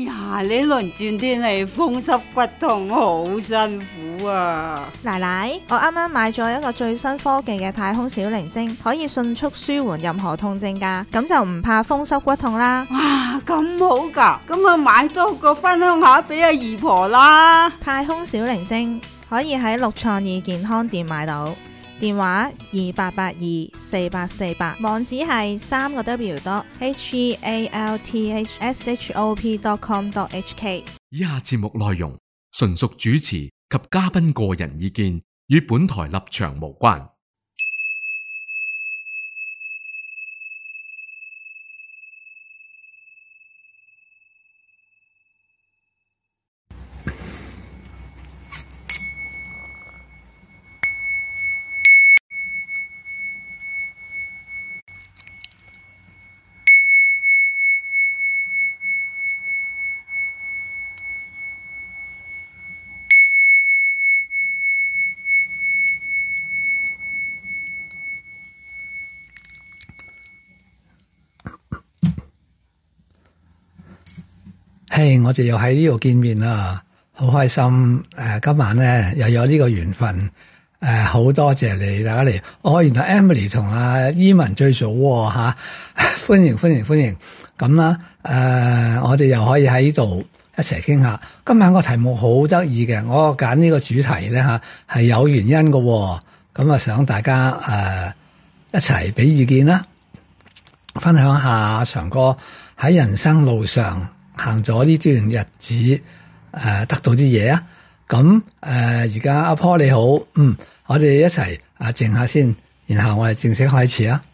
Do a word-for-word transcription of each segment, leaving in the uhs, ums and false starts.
呀，呢輪轉天氣風濕骨痛好辛苦啊！ 奶奶，我啱啱買咗一個最新科技嘅太空小靈精，可以迅速舒緩任何痛症㗎，咁就唔怕風濕骨痛啦。 哇，咁好㗎，咁啊買多個分享下俾阿姨婆啦。 太空小靈精可以喺六創意健康店買到，電話二八八二四八四八，網址係三個 W dot H E A L T H S H O P dot com dot H K。 以下節目內容純屬主持及嘉賓個人意見，與本台立場無關。 嘿、hey, 我哋又喺呢度見面啦，好開心！誒、呃，今晚咧又有呢個緣分，誒、呃，好多謝你大家嚟。哦，原來 Emily 同阿伊文最早吓、啊，歡迎歡迎歡迎。咁啦，誒、呃，我哋又可以喺呢度一齊傾下。今晚個題目好得意嘅，我揀呢個主題咧吓係有原因嘅、哦。咁啊，想大家誒、呃、一齊俾意見啦，分享下長哥喺人生路上行咗呢段日子，誒、呃、得到啲嘢啊！咁誒而家阿婆你好，嗯，我哋一齊啊靜下先，然後我哋正式開始啊！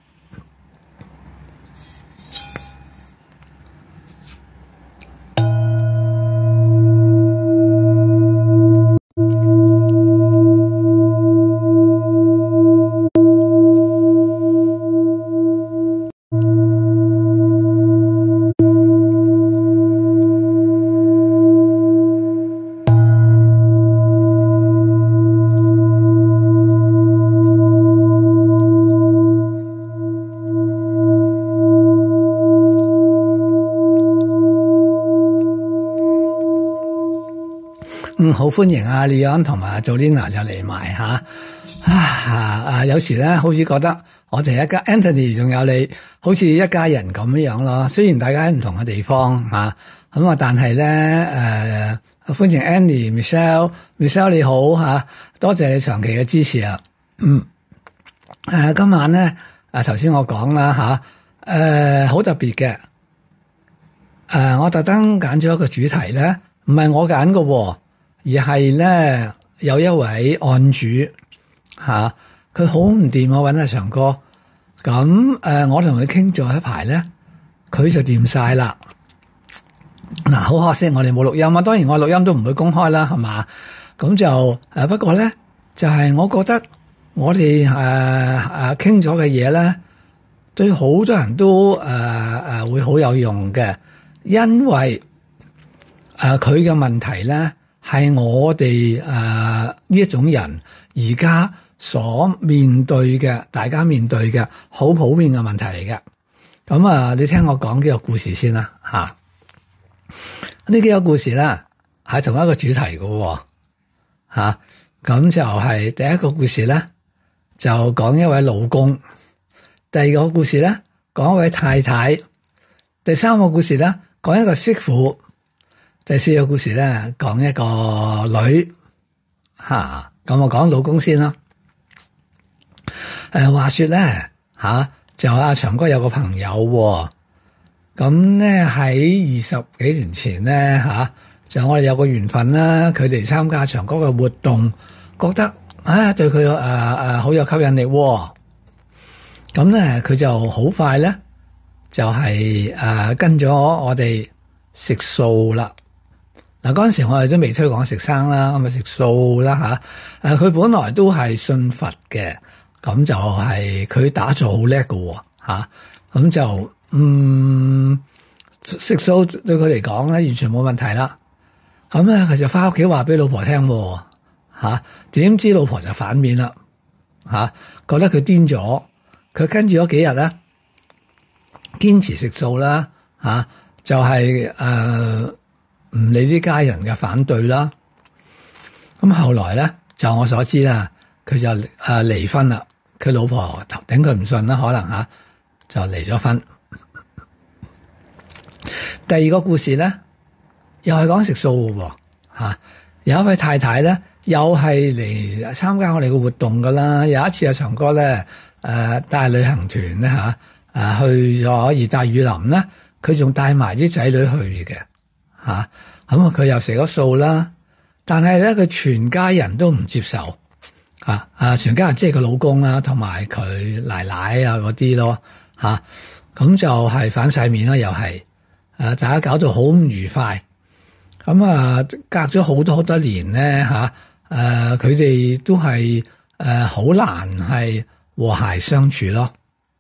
嗯，好歡迎阿李安同埋阿 Jolina 又嚟埋吓，啊啊！有時咧，好似覺得我哋一家 Anthony 仲有你，好似一家人咁樣樣咯。雖然大家喺唔同嘅地方吓，咁啊，但係咧誒，歡迎 Annie、Michelle，Michelle 你好吓、啊，多謝你長期嘅支持啊。嗯，誒、啊，今晚咧啊，頭先我講啦吓，誒、啊，好特別嘅，誒、啊，我特登揀咗一個主題咧，唔係我揀嘅。而係咧有一位案主吓，佢好唔掂，我揾阿長哥，咁誒、呃，我同佢傾咗一排咧，佢就掂晒啦。嗱，好可惜我哋冇錄音啊，當然我錄音都唔會公開啦，係嘛？咁就誒、呃，不過咧就係、是、我覺得我哋誒誒傾咗嘅嘢咧，對好多人都誒誒、呃、會好有用嘅，因為誒佢嘅問題咧。係我哋誒呢一種人而家所面對嘅，大家面對嘅好普遍嘅問題嚟嘅。咁啊，你聽我講幾個故事先啦，吓、啊。呢幾個故事咧係同一個主題嘅，吓、啊。咁就係第一個故事咧，就講一位老公；第二個故事咧，講一位太太；第三個故事咧，講一個媳婦。第四個故事咧，講一個女吓，咁、啊、我講老公先啦。誒、呃，話說咧吓、啊，就阿長哥有個朋友，咁咧喺二十幾年前咧吓、啊，就我哋有個緣分啦，佢哋參加長哥嘅活動，覺得啊對佢誒誒好有吸引力，咁咧佢就好快咧就係、是、誒、啊、跟咗我哋食素啦。嗱，嗰陣時我哋都未推廣食生啦，咁咪食素啦吓。誒、啊，佢本來都係信佛嘅，咁就係佢打坐好叻㗎吓，咁、啊、就嗯食素對佢嚟講咧完全冇問題啦。咁咧佢就翻屋企話俾老婆聽，吓，點知老婆就反面啦，吓、啊，覺得佢癲咗，佢跟住嗰幾日咧堅持食素啦，吓、啊。 就係誒唔理啲家人嘅反對啦。咁後來咧，就我所知啦，佢就誒離婚啦。佢老婆頂佢唔順啦，可能吓就離咗婚。第二個故事咧，又係講食素嘅吓，有一位太太咧，又係嚟參加我哋嘅活動噶啦。有一次阿長哥咧，誒帶旅行團咧吓，誒去咗熱帶雨林咧，佢仲帶埋啲仔女去嘅吓。咁啊，佢又食咗素啦，但係咧佢全家人都唔接受啊！啊，全家人即係佢老公啊，同埋佢奶奶啊嗰啲咯吓，咁就係反晒面啦，又係誒，大家搞到好唔愉快。咁啊，隔咗好多好多年咧吓，誒，佢哋都係誒好難係和諧相處咯。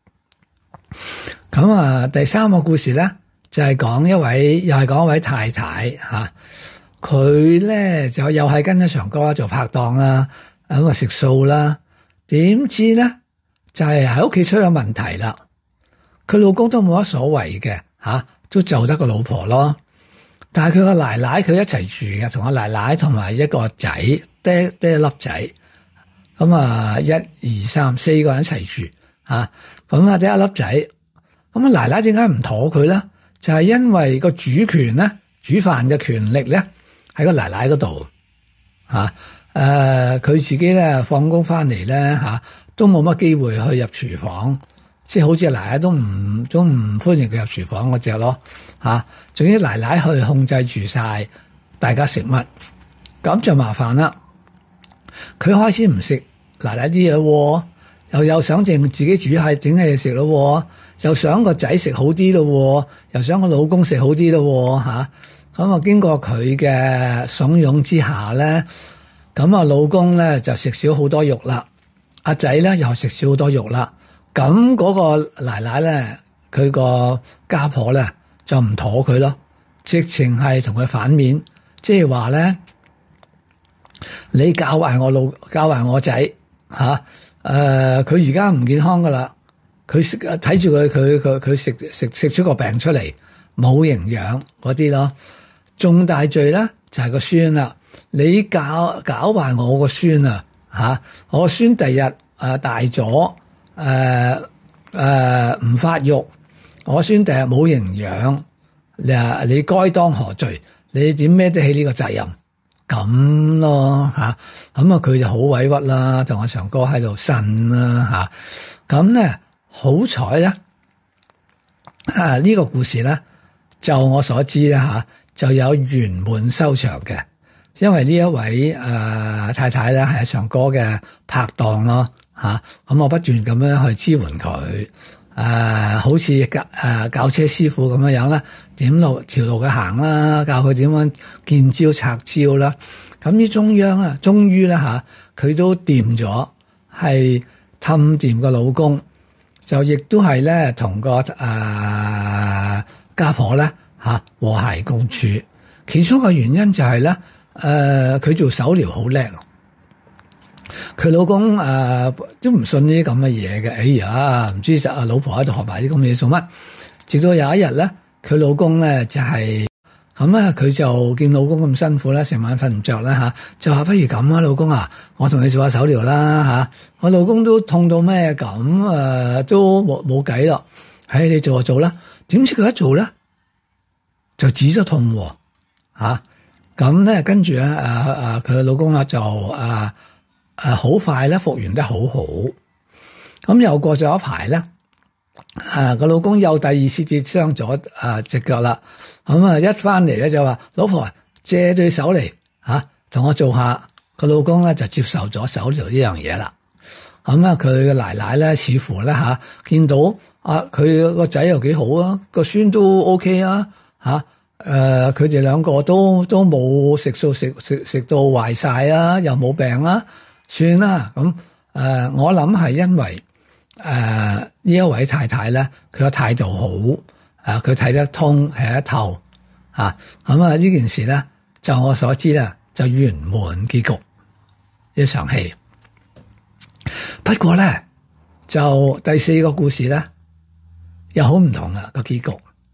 咁啊，第三個故事咧就係講一位又係講一位太太吓，佢咧就又係跟咗長哥做拍檔啦，咁啊食素啦，點知咧就係喺屋企出咗問題啦。佢老公都冇乜所謂嘅吓，都就得個老婆咯。但係佢個奶奶佢一齊住嘅，同個奶奶同埋一個仔，爹爹粒仔，咁啊一二三四個人一齊住吓，咁啊爹一粒仔，咁啊奶奶點解唔妥佢咧？就係因為個主權咧，煮飯嘅權力咧喺個奶奶嗰度吓，誒、呃、佢自己咧放工翻嚟咧吓，都冇乜機會去入廚房。即係好似奶奶都唔都唔歡迎佢入廚房嗰隻咯吓，總之奶奶去控制住晒大家食乜，咁就麻煩啦。佢開始唔食奶奶啲嘢，又又想淨自己煮係整嘢食咯，又想個仔食好啲咯，又想個老公食好啲咯吓。咁啊經過佢嘅慫恿之下咧，咁啊老公咧就食少好多肉啦，阿仔咧又食少好多肉啦。咁嗰個奶奶咧，佢個家婆咧就唔妥佢咯，直情係同佢反面，即係話咧，你教壞我老教壞我仔吓，誒佢而家唔健康噶啦，佢食睇住佢佢佢佢食食食出個病出嚟，冇營養嗰啲咯，重大罪咧就係、是、個孫啦，你教搞壞我個孫啊吓，我個孫第日誒、呃、大咗。誒誒唔發育，我孫第日冇營養，你啊你該當何罪？你點孭得起呢個責任？咁咯吓，咁啊佢就好委屈啦，同我長哥喺度呻啦吓，咁咧好彩咧，啊呢、這個故事咧，就我所知咧吓，就有圓滿收場嘅，因為呢一位誒、呃、太太咧係長哥嘅拍檔咯。吓、啊，咁我不斷咁樣去支援佢，誒、呃，好似教誒教車師傅咁樣樣啦，點路條路佢行啦，教佢點樣見招拆招啦。咁呢中央啊，終於咧吓，佢都掂咗，係氹掂個老公，就亦都係咧同個誒、呃、家婆咧吓、啊、和諧共處。其中嘅原因就係、是、咧，誒、呃，佢做手療好叻。佢老公誒、呃、都唔信呢啲咁嘅嘢嘅，哎呀，唔知實阿老婆喺度學埋啲咁嘅嘢做乜？直到有一日咧，佢老公咧就係咁啊，佢就見老公咁辛苦啦，成晚瞓唔着啦吓，就話不如咁啊，老公啊，我同你做下手療啦吓，我老公都痛到咩咁誒，都冇冇計咯，唉，你做就做啦。點知佢一做咧就止咗痛喎吓，咁咧跟住咧誒誒佢老公啊就誒。誒，好快咧復原得好好，咁又過咗一排咧，誒個老公又第二次跌傷咗誒隻腳啦，咁啊一翻嚟咧就話老婆借對手嚟吓，同我做下，個老公咧就接受咗手療呢樣嘢啦。咁啊佢嘅奶奶咧似乎咧吓見到啊佢個仔又幾好啊，個孫都 OK 啊吓，誒佢哋兩個都都冇食素食食食到壞晒啊，又冇病啦。算啦，咁誒、呃，我諗係因為誒呢、呃、一位太太咧，佢個態度好，誒、呃，佢睇得通，睇得透，吓咁啊！呢件事咧，就我所知咧，就圓滿結局一場戲。不過咧，就第四個故事咧，又好唔同啦個結局。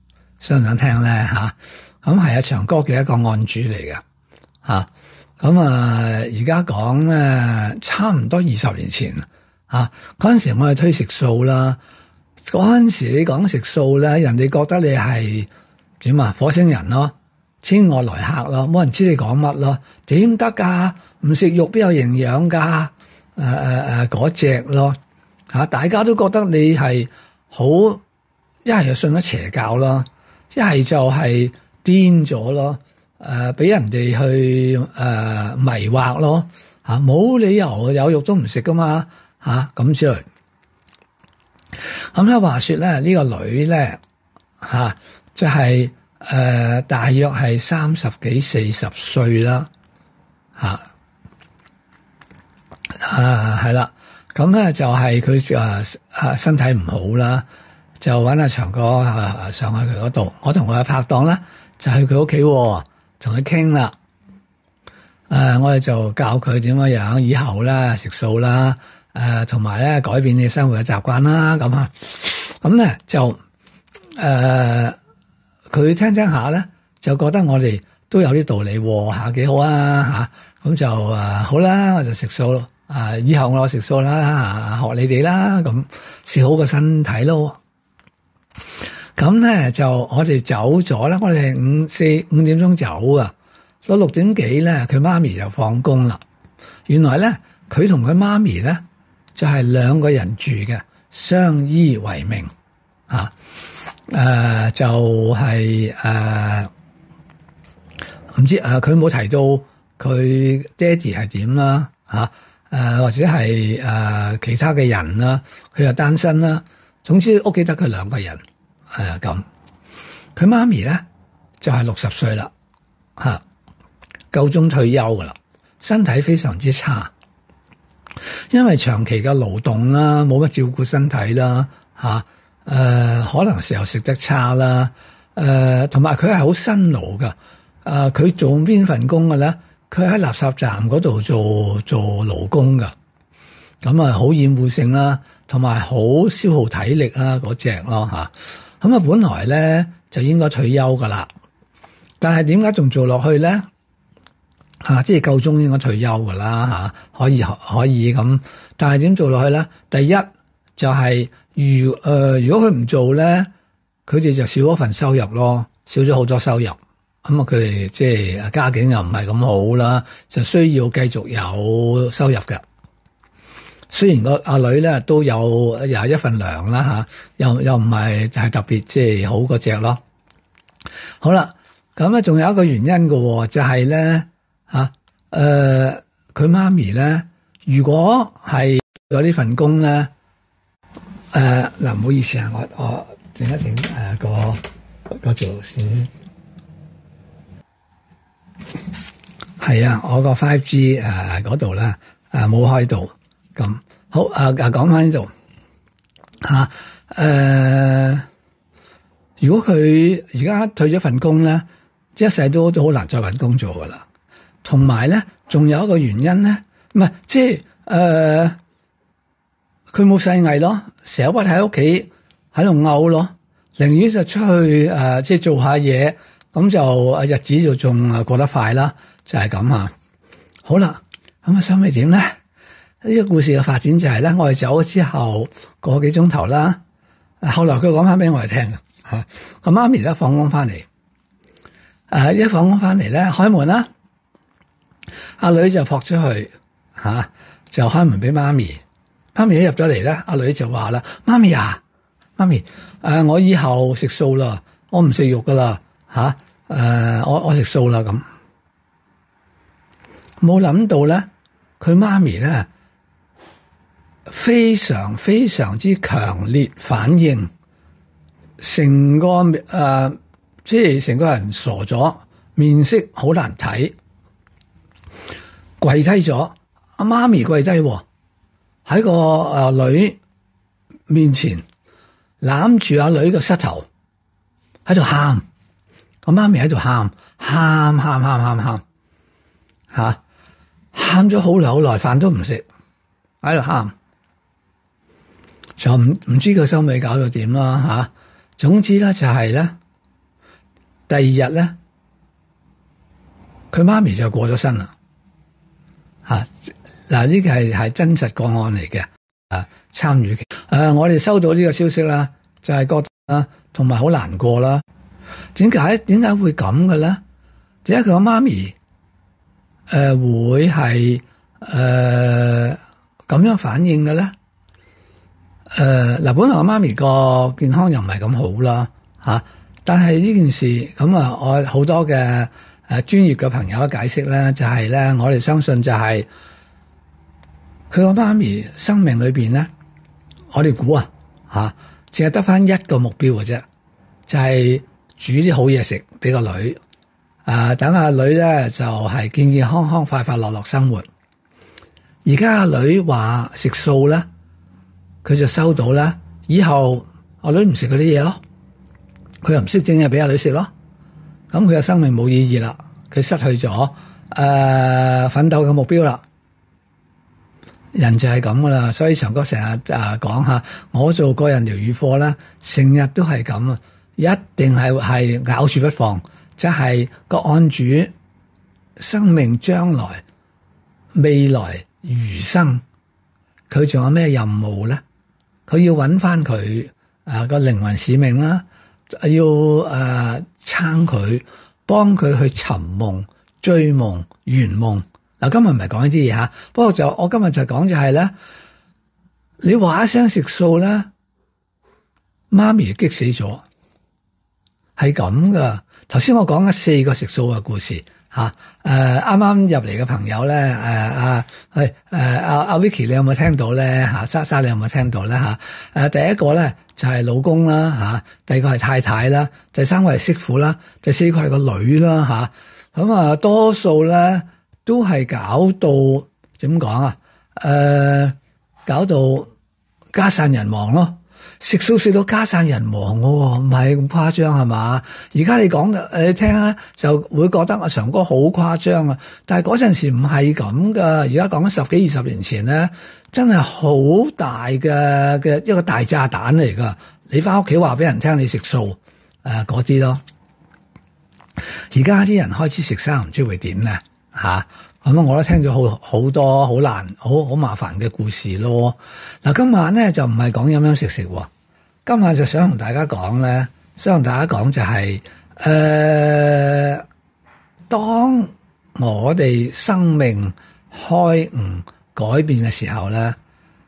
想唔想聽咧吓？咁係一場歌嘅一個案主嚟嘅吓。咁啊，而家講咧，差唔多二十年前啊，嗰陣時我哋推食素啦。嗰陣時你講食素咧，人哋覺得你係點啊？火星人咯，天外來客咯，冇人知你講乜咯？點得噶？唔食肉邊有營養噶？誒誒誒，嗰隻咯吓，大家都覺得你係好，一係就信咗邪教咯，一係就係癲咗咯。誒、呃，俾人哋去誒、呃、迷惑咯，吓、啊、冇理由有肉都唔食噶嘛，吓、啊、咁之類。咁咧話說咧，呢、這個女咧吓、啊、就係、是、誒、呃、大約係三十幾四十歲啦，吓啊係啦，咁咧就係佢誒誒身體唔好啦，就搵阿長哥啊上去佢嗰度，我同佢嘅拍檔咧就去佢屋企。同佢傾啦，誒、呃，我哋就教佢點樣樣以後啦，食素啦，誒、呃，同埋咧改變你生活嘅習慣啦，咁啊，咁咧就誒，佢、呃、聽聽下咧，就覺得我哋都有啲道理吓，幾好啊吓，咁、啊、就誒、呃、好啦，我就食素咯，啊、呃，以後我食素啦，啊、學你哋啦，咁試好個身體咯。咁咧就我哋走咗啦，我哋五四五點鐘走啊，到六點幾咧，佢媽咪就放工啦。原來咧，佢同佢媽咪咧就係、是、兩個人住嘅，相依為命啊。誒、呃，就係誒唔知誒，佢冇提到佢爹哋係點啦，吓、啊、誒、呃、或者係誒、呃、其他嘅人啦，佢又單身啦。總之屋企得佢兩個人。係咁，佢媽咪咧就係六十歲啦，吓夠鐘退休噶啦，身體非常之差，因為長期嘅勞動啦，冇乜照顧身體啦，吓、啊、誒、呃、可能時候食得差啦，誒同埋佢係好辛勞噶，誒、呃、佢做邊份工嘅咧？佢喺垃圾站嗰度做做勞工噶，咁啊好厭惡性啦，同埋好消耗體力啦嗰隻咯吓。咁啊，本來咧就應該退休噶啦，但係點解仲做落去咧？吓、啊，即係夠鐘應該退休噶啦吓，可以可以咁，但係點做落去咧？第一就係、是、如誒、呃，如果佢唔做咧，佢哋就少咗份收入咯，少咗好多收入。咁、嗯、啊，佢哋即係家境又唔係咁好啦，就需要繼續有收入嘅。雖然個阿女咧都有有一份糧啦吓，又又唔係係特別即係好嗰隻咯。好啦，咁咧仲有一個原因嘅，就係咧吓，誒佢媽咪咧，如果係有呢份工咧，誒嗱唔好意思啊，我我整一整誒、呃、個個做先，係啊，我個 five G 誒嗰度咧誒冇開到。咁好啊！啊，講翻呢度吓，誒，如果佢而家退咗份工咧，一世都都好難再搵工做噶啦。同埋咧，仲有一個原因咧，唔係即係誒，佢冇細藝咯，成日屈喺屋企喺度漚咯，寧願就出去誒、呃，即係做下嘢，咁就日子就仲誒過得快啦，就係咁吓。好啦，咁啊，收尾點咧？呢、這個故事嘅發展就係咧，我哋走咗之後個幾鐘頭啦，後來佢講翻俾我哋聽嘅吓，個媽咪咧放工翻嚟，誒一放工翻嚟咧開門啦，阿女就撲出去吓、啊，就開門俾媽咪，媽咪一入咗嚟咧，阿女就話啦：媽咪啊，媽咪，誒、呃、我以後食素啦，我唔食肉噶啦吓，誒、呃、我我食素啦咁，冇諗到咧，佢媽咪咧。非常非常之強烈反應，成個誒、呃，即係成個人傻咗，面色好難睇，跪低咗。阿媽咪跪低喺個誒女面前攬住阿女個膝頭，喺度喊。個媽咪喺度喊，喊喊喊喊喊，吓喊咗好耐好耐，飯都唔食，喺度喊。就唔唔知佢收尾搞到點啦吓，總之咧就係咧， 第二日咧，佢媽咪就過咗身啦。吓，嗱呢個係係真實個案嚟嘅。啊，參與嘅。誒，我哋收到呢個消息啦，就係、是、覺得啦，同埋好難過啦。點解點解會咁嘅咧？點解佢個媽咪誒、呃、會係誒咁樣反應嘅咧？誒、呃，嗱，本來我媽咪個健康又唔係咁好啦，吓、啊，但係呢件事咁啊，我好多嘅誒專業嘅朋友嘅解釋咧，就係、是、咧，我哋相信就係佢個媽咪生命裏邊咧，我哋估啊吓，淨係得翻一個目標嘅啫，就係、是、煮啲好嘢食俾個女。啊！等阿女咧就係、是、健健康康、快快樂樂生活。而家阿女話食素咧，佢就收到啦。以後阿女唔食嗰啲嘢咯，佢又唔識整嘢俾阿女食咯。咁佢嘅生命冇意義啦，佢失去咗誒、呃、奮鬥嘅目標啦。人就係咁噶啦，所以長哥成日啊講下，我做個人療癒課咧，成日都係咁啊，一定係係咬住不放。即係個案主生命將來未來餘生，佢仲有咩任務咧？佢要揾翻佢誒個靈魂使命啦，要誒撐佢，幫佢去尋夢、追夢、圓夢。嗱，今日唔係講呢啲嘢吓，不過就我今日就講就係咧，你話一聲食素咧，媽咪激死咗，係咁噶。頭先我講咗四個食素嘅故事吓，誒啱啱入嚟嘅朋友咧，誒阿係誒阿阿 Vicky 你有冇聽到咧吓？莎莎你有冇聽到咧吓？誒第一個咧就係老公啦吓，第二個係太太啦，第三個係媳婦啦，第四個係個女啦吓。咁啊多數咧都係搞到點講啊？誒搞到家散人亡咯。食素食到家散人亡嘅，唔係咁誇張係嘛？而家你講誒，你聽咧就會覺得阿長哥好誇張啊！但係嗰陣時唔係咁噶，而家講緊十幾二十年前咧，真係好大嘅嘅一個大炸彈嚟噶。你翻屋企話俾人聽你食素誒嗰啲咯。而家啲人開始食生，唔知會點咧吓？咁我都聽咗好好多好難、好好麻煩嘅故事咯。嗱，今晚咧就唔係講飲飲食食，今晚就想同大家講咧，想同大家講就係、是，誒、呃，當我哋生命開悟改變嘅時候咧，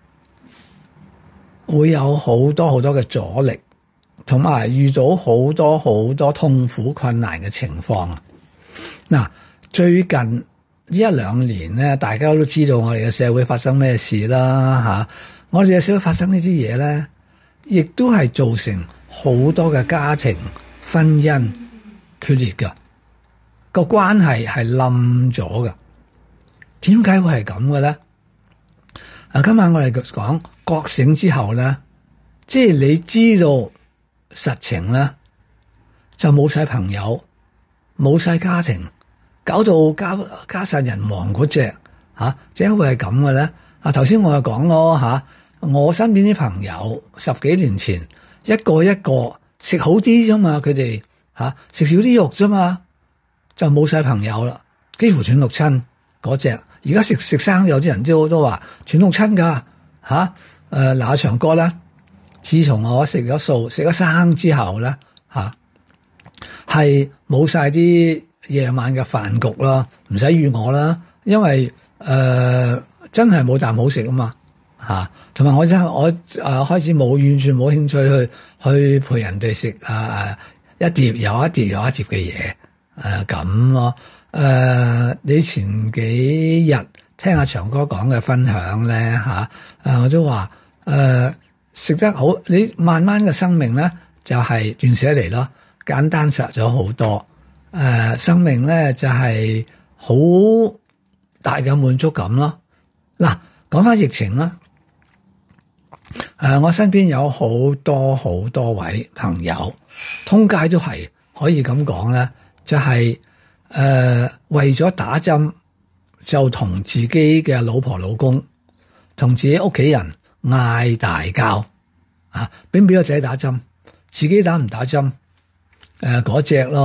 會有好多好多嘅阻力，同埋遇到好多好多痛苦困難嘅情況。嗱，最近呢一兩年咧，大家都知道我哋嘅社會發生咩事啦吓、啊，我哋嘅社會發生呢啲嘢咧，亦都係造成好多嘅家庭婚姻決裂噶，個關係係冧咗噶。點解會係咁嘅咧？啊，今晚我哋講覺醒之後咧，即係你知道實情咧，就冇晒朋友，冇晒家庭。搞到家家散人亡嗰隻吓，點解會係咁嘅咧？啊，頭先我就講咯吓，我身邊啲朋友十幾年前一個一個食好啲啫嘛，佢哋吓食少啲肉啫嘛，就冇晒朋友啦，幾乎斷六親嗰隻。而家食食生，有啲人都都話斷六親噶吓。誒、呃，嗱，長哥咧，自從我食咗素、食咗生之後咧吓，係冇晒啲夜晚嘅飯局啦，唔使預我啦，因為誒、呃、真係冇啖好食啊嘛嚇，同埋我真係我誒、呃、開始冇完全冇興趣去去陪人哋食啊一碟又一碟又一碟嘅嘢誒咁咯誒。你前幾日聽阿長哥講嘅分享咧嚇誒，我都話誒食得好，你慢慢嘅生命咧就係斷捨離咯，簡單實咗好多。誒、呃，生命咧就係、是、好大嘅滿足感咯。嗱，講翻疫情啦，誒、呃，我身邊有好多好多位朋友，通街都係可以咁講咧，就係、是、誒、呃、為咗打針就同自己嘅老婆老公同自己屋企人嗌大交啊！俾唔俾個仔打針？自己打唔打針？誒、呃，嗰隻咯。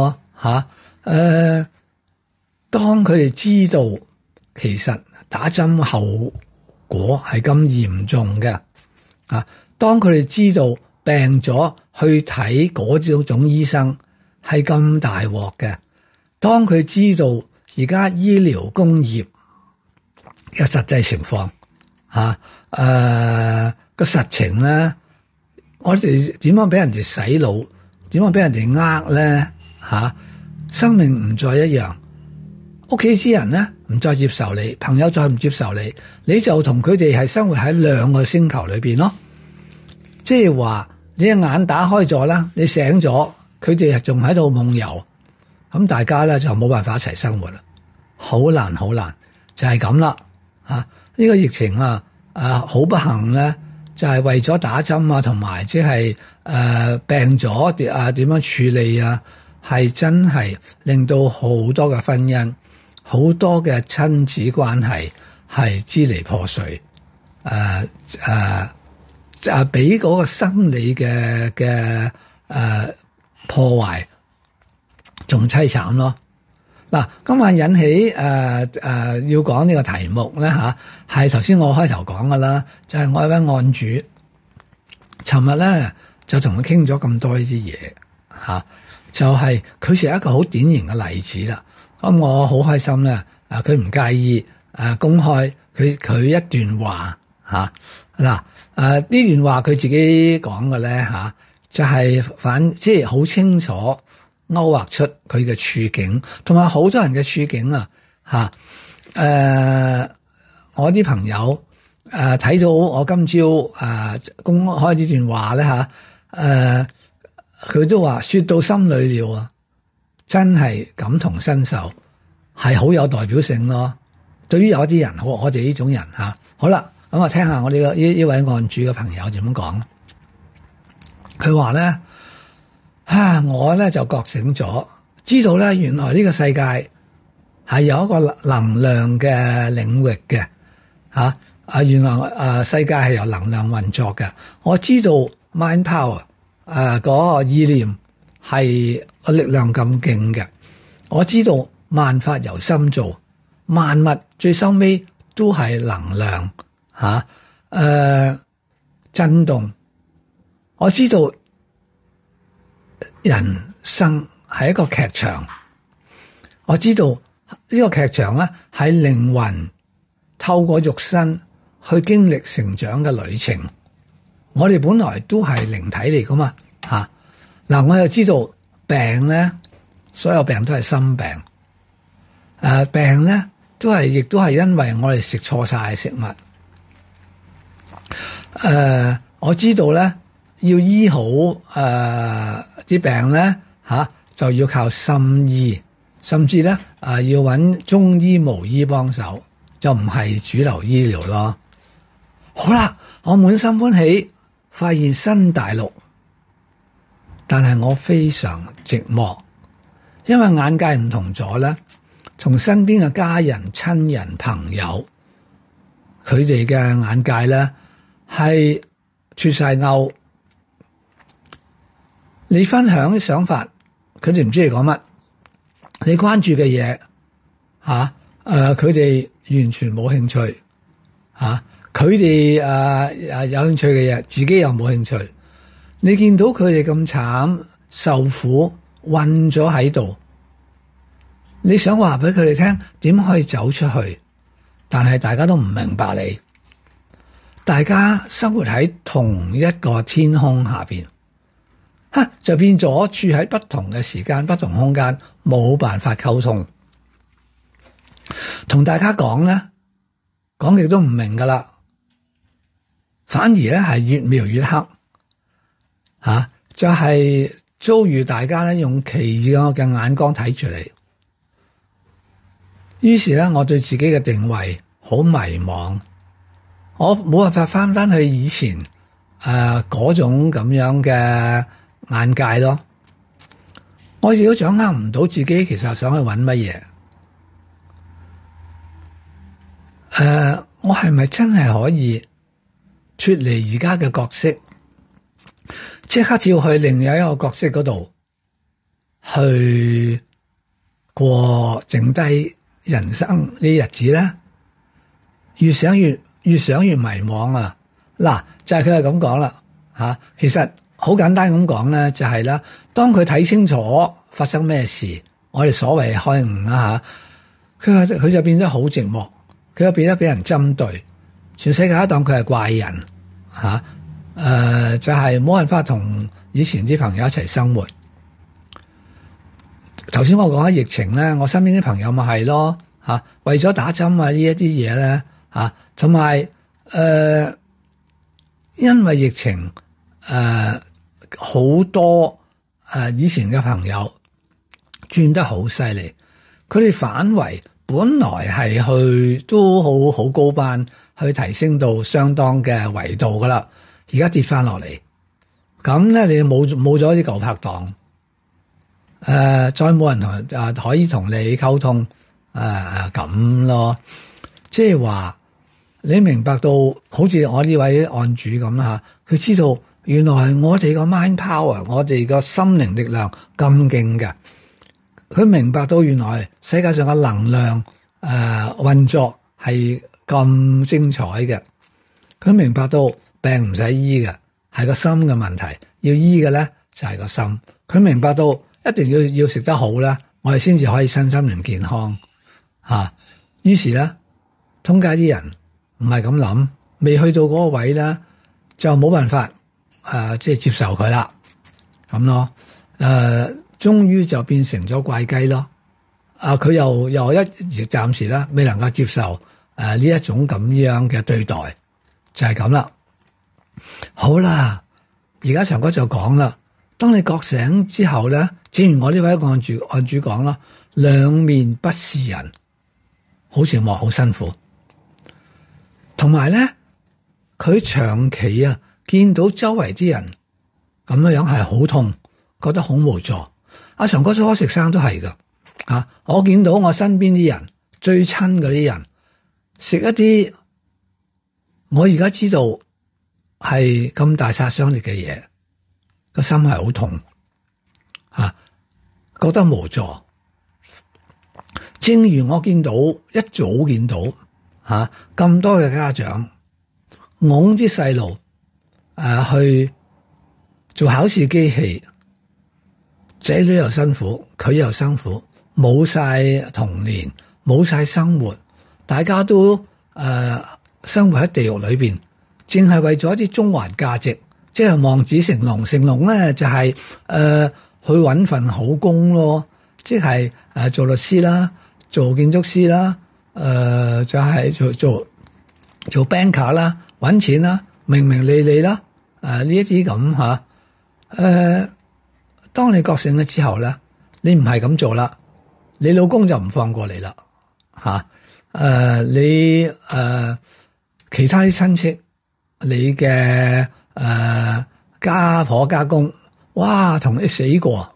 吓、啊，誒、呃，當佢哋知道其實打針後果係咁嚴重嘅，啊，當佢哋知道病咗去睇嗰種醫生係咁大鑊嘅，當佢知道而家醫療工業嘅實際情況，吓，誒個實情咧，我哋點樣俾人哋洗腦，點樣俾人哋呃咧？吓、啊，生命唔再一樣，屋企之人咧唔再接受你，朋友再唔接受你，你就同佢哋係生活喺兩個星球裏邊咯。即係話你隻眼打開咗啦，你醒咗，佢哋仲喺度夢遊，咁大家咧就冇辦法一齊生活啦，好難好難，就係咁啦。啊，呢個疫情啊，誒好不幸咧，就係為咗打針啊，同埋即係誒病咗啊點樣處理啊，係真係令到好多嘅婚姻，好多嘅親子關係係支離破碎，誒誒誒俾嗰個生理嘅嘅誒破壞仲凄慘咯。嗱，今晚引起誒誒、呃呃、要講呢個題目咧吓，係頭先我開頭講噶啦，就係、是、我一位案主，尋日咧就同佢傾咗咁多呢啲嘢吓，就係佢係一個好典型嘅例子啦。咁我好開心咧，啊佢唔介意誒、啊、公開佢佢一段話吓，嗱誒呢段話佢自己講嘅咧吓，就係、是、反即係好清楚。勾畫出佢嘅處境，同埋好多人嘅處境啊！吓，誒，我啲朋友誒睇到我今朝誒公開呢段話咧吓，誒、呃，佢都話說到心裏了啊，真係感同身受，係好有代表性咯。對於有一啲人，我我哋呢種人吓，好啦，咁我聽下我呢個呢呢位案主嘅朋友點樣講。佢話咧。啊！我咧就覺醒咗，知道咧原來呢個世界係有一個能量嘅領域嘅，吓啊！原來誒世界係由能量運作嘅。我知道 mind power 誒、啊、嗰、那個意念係個力量咁勁嘅。我知道萬法由心造，萬物最收尾都係能量吓誒、啊、震動。我知道。人生係一個劇場，我知道呢個劇場咧係靈魂透過肉身去經歷成長嘅旅程。我哋本來都係靈體嚟噶嘛，吓嗱，我又知道病咧，所有病都係心病，誒、呃、病咧都係亦都係因為我哋食錯晒食物，誒、呃、我知道咧。要醫好誒啲、呃、病咧吓、啊，就要靠心醫，甚至咧誒、呃、要揾中醫巫醫幫手，就唔係主流醫療咯。好啦，我滿心歡喜，發現新大陸，但係我非常寂寞，因為眼界唔同咗咧，從身邊嘅家人、親人、朋友，佢哋嘅眼界咧係脫晒鈎。你分享啲想法，佢哋唔知你講乜。你關注嘅嘢，吓，誒，佢哋完全冇興趣，吓，佢哋誒誒有興趣嘅嘢，自己又冇興趣。你見到佢哋咁慘，受苦，困咗喺度，你想話俾佢哋聽，點可以走出去？但係大家都唔明白你，大家生活喺同一個天空下邊。哈，就變咗處喺不同嘅時間、不同空間，冇辦法溝通。同大家講咧，講極都唔明噶啦，反而咧係越描越黑。吓、啊，就係、是、遭遇大家咧用奇異嘅眼光睇住你。於是咧，我對自己嘅定位好迷茫，我冇辦法翻翻去以前誒嗰、呃、種咁樣嘅眼界咯，我亦都掌握唔到自己其實想去揾乜嘢。誒、呃，我係咪真係可以脫離而家嘅角色，即刻跳去另外一個角色嗰度去過剩低人生呢日子咧，越想越越想越迷惘啊！嗱，就係佢係咁講啦吓，其實好簡單咁講咧，就係啦，當佢睇清楚發生咩事，我哋所謂開悟啦吓，佢話佢就變咗好寂寞，佢又變得俾人針對，全世界都當佢係怪人吓，誒、呃、就係、是、冇辦法同以前啲朋友一齊生活。頭先我講緊疫情咧，我身邊啲朋友咪係咯吓，為咗打針啊呢一啲嘢咧吓，同埋誒因為疫情誒好、呃、多誒、呃、以前嘅朋友轉得好犀利，佢哋反為本來係去都好好高班，去提升到相當嘅維度噶啦，而家跌翻落嚟，咁咧你冇冇咗啲舊拍檔。誒、呃，再冇人同啊可以同你溝通，誒咁咯，即係話你明白到，好似我呢位案主咁啦吓，佢知道原來我哋個 mind power， 我哋個心靈力量咁勁嘅，佢明白到原來世界上嘅能量誒運、呃、作係咁精彩嘅，佢明白到病唔使醫嘅，係個心嘅問題，要醫嘅咧就係、是、個心，佢明白到。一定要要食得好咧，我哋先至可以身心靈健康吓。於是咧，通街啲人唔係咁諗，未去到嗰個位咧，就冇辦法誒、呃，即係接受佢啦，咁咯。誒、呃，終於就變成咗怪雞咯。啊、呃，佢又又一直暫時咧未能夠接受誒呢、呃、一種咁樣嘅對待，就係咁啦。好啦，而家長哥就講啦。當你覺醒之後咧，正如我呢位案主案主講啦，兩面不是人，好似我好辛苦。同埋咧，佢長期啊見到周圍啲人咁樣樣係好痛，覺得好無助。阿長哥初食生都係噶，啊，我見到我身邊啲人最親嗰啲人食一啲，我而家知道係咁大殺傷力嘅嘢。個心係好痛，吓、啊、覺得無助。正如我見到一早見到吓咁、啊、多嘅家長拱啲細路誒去做考試機器，仔女又辛苦，佢又辛苦，冇晒童年，冇晒生活，大家都誒、呃、生活喺地獄裏邊，淨係為咗一啲中環價值。即係望子成龍，成龍咧就係、是、誒、呃、去搵份好工咯，即係誒、呃、做律師啦，做建築師啦，誒、呃、就係、是、做做做 banker 啦，搵錢啦，明明利利啦，誒呢一啲咁吓，誒當你覺醒咗之後咧，你唔係咁做啦，你老公就唔放過你啦，吓、啊、誒、呃、你誒、呃、其他啲親戚，你嘅。誒、呃，家婆家公，哇，同你死過。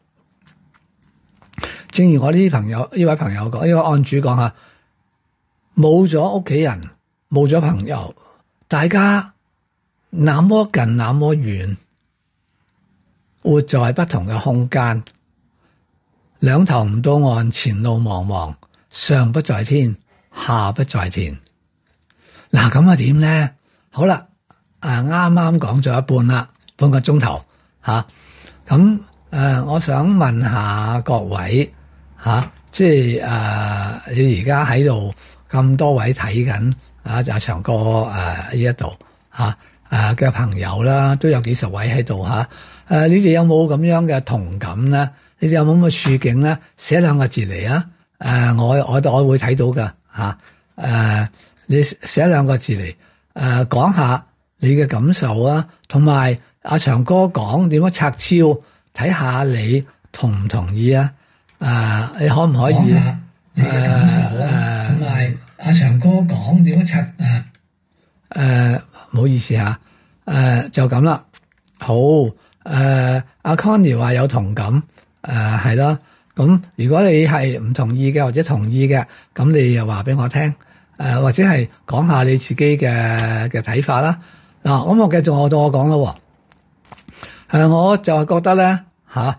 正如我呢啲朋友，呢位朋友講，呢位案主講下，冇咗屋企人，冇咗朋友，大家那麼近，那麼遠，活在不同嘅空間，兩頭唔到岸，前路茫茫，上不在天，下不在田。嗱，咁啊點咧？好啦。啊，啱啱講咗一半啦，半個鐘頭吓，咁、啊、誒、呃，我想問下各位吓、啊，即係誒、呃，你而家喺度咁多位睇緊啊，就長哥誒呢一度吓誒嘅朋友啦，都有幾十位喺度吓，誒、啊，你哋有冇咁樣嘅同感咧？你哋有冇咁嘅處境咧？寫兩個字嚟啊！誒，我我我會睇到噶吓，誒、啊，你寫兩個字嚟，誒、啊，講下。你嘅感受啊，同埋阿長哥講點樣拆招，睇下你同唔同意啊？誒、呃，你可唔可以？講下你嘅感受啊，同埋阿長哥講點樣拆誒誒，唔好意思吓，誒、呃、就咁啦。好，誒、呃、阿 Connie 話有同感，誒係咯。咁如果你係唔同意嘅或者同意嘅，咁你又話俾我聽，誒、呃、或者係講下你自己嘅嘅睇法啦。嗱，咁我繼續我到我講咯，誒，我就係覺得咧吓，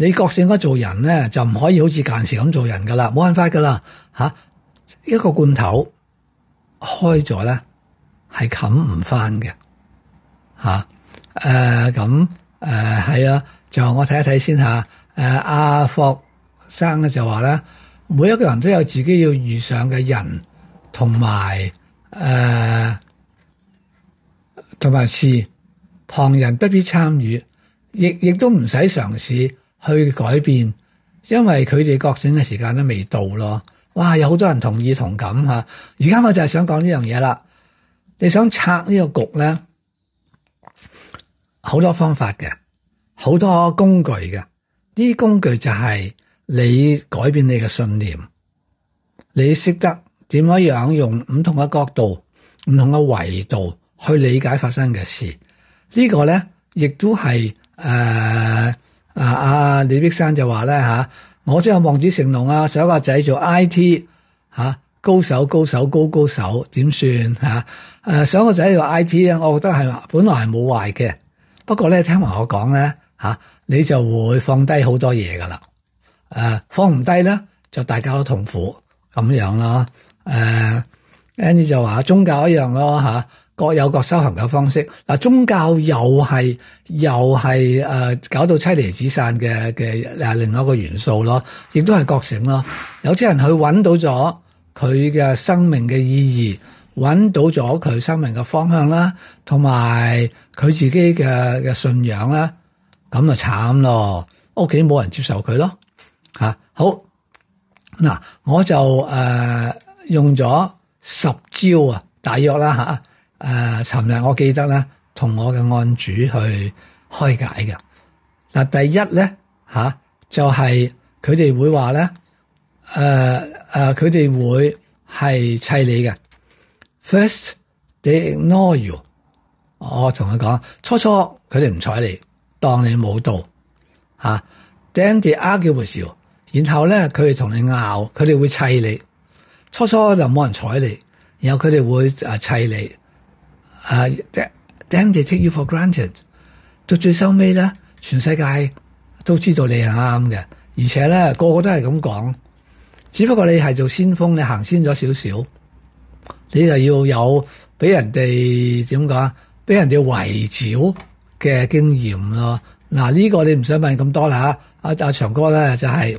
你覺醒咗做人咧，就唔可以好似間時咁做人噶啦，冇辦法噶啦吓。一個罐頭開咗咧，係冚唔翻嘅吓。誒咁誒係啊，就我睇一睇先吓。誒阿霍生咧就話咧，每一個人都有自己要遇上嘅人同埋誒同埋事，旁人不必參與，亦亦都唔使嘗試去改變，因為佢哋覺醒嘅時間都未到咯。哇！有好多人同意同感吓。而家我就係想講呢樣嘢啦。你想拆呢個局咧，好多方法嘅，好多工具嘅。呢啲工具就係你改變你嘅信念，你識得點樣樣用唔同嘅角度、唔同嘅維度去理解發生嘅事。這個、呢個咧，亦都係誒啊啊李碧山就話咧吓。我都有望子成龍啊！想個仔做 I T 吓、啊、高手，高手，高高手，點算吓？誒、啊，想個仔做 I T 咧，我覺得係本來係冇壞嘅。不過咧，聽埋我講咧吓，你就會放低好多嘢噶啦。誒、啊，放唔低咧，就大家都痛苦咁樣咯。誒、啊、，Andy 就話宗教一樣咯吓。啊各有各修行嘅方式，嗱，宗教又係又係誒、呃、搞到妻離子散嘅嘅誒另外一個元素咯，亦都係覺醒咯。有啲人去揾到咗佢嘅生命嘅意義，揾到咗佢生命嘅方向啦，同埋佢自己嘅嘅信仰啦，咁就慘咯，屋企冇人接受佢咯吓、啊。好嗱，我就誒、呃、用咗十招啊，大約啦吓。啊誒，尋日、呃、我記得咧，同我嘅案主去開解嘅。嗱，第一咧吓、啊，就係佢哋會話咧，誒、呃、誒，佢、呃、哋會係砌你嘅。First they ignore you，我同佢講，初初佢哋唔睬你，當你冇到吓。Then they argue with you，然後咧佢哋同你拗，佢哋會砌你。初初就冇人睬你，然後佢哋會誒砌你。啊、uh,，then they take you for granted。到最收尾咧，全世界都知道你係啱嘅，而且咧個個都係咁講。只不過你係做先鋒，你行先咗少少，你就要有俾人哋點講，俾人哋圍剿嘅經驗咯。嗱、啊，呢、這個你唔使問咁多啦。阿、啊、阿長哥咧就係、是、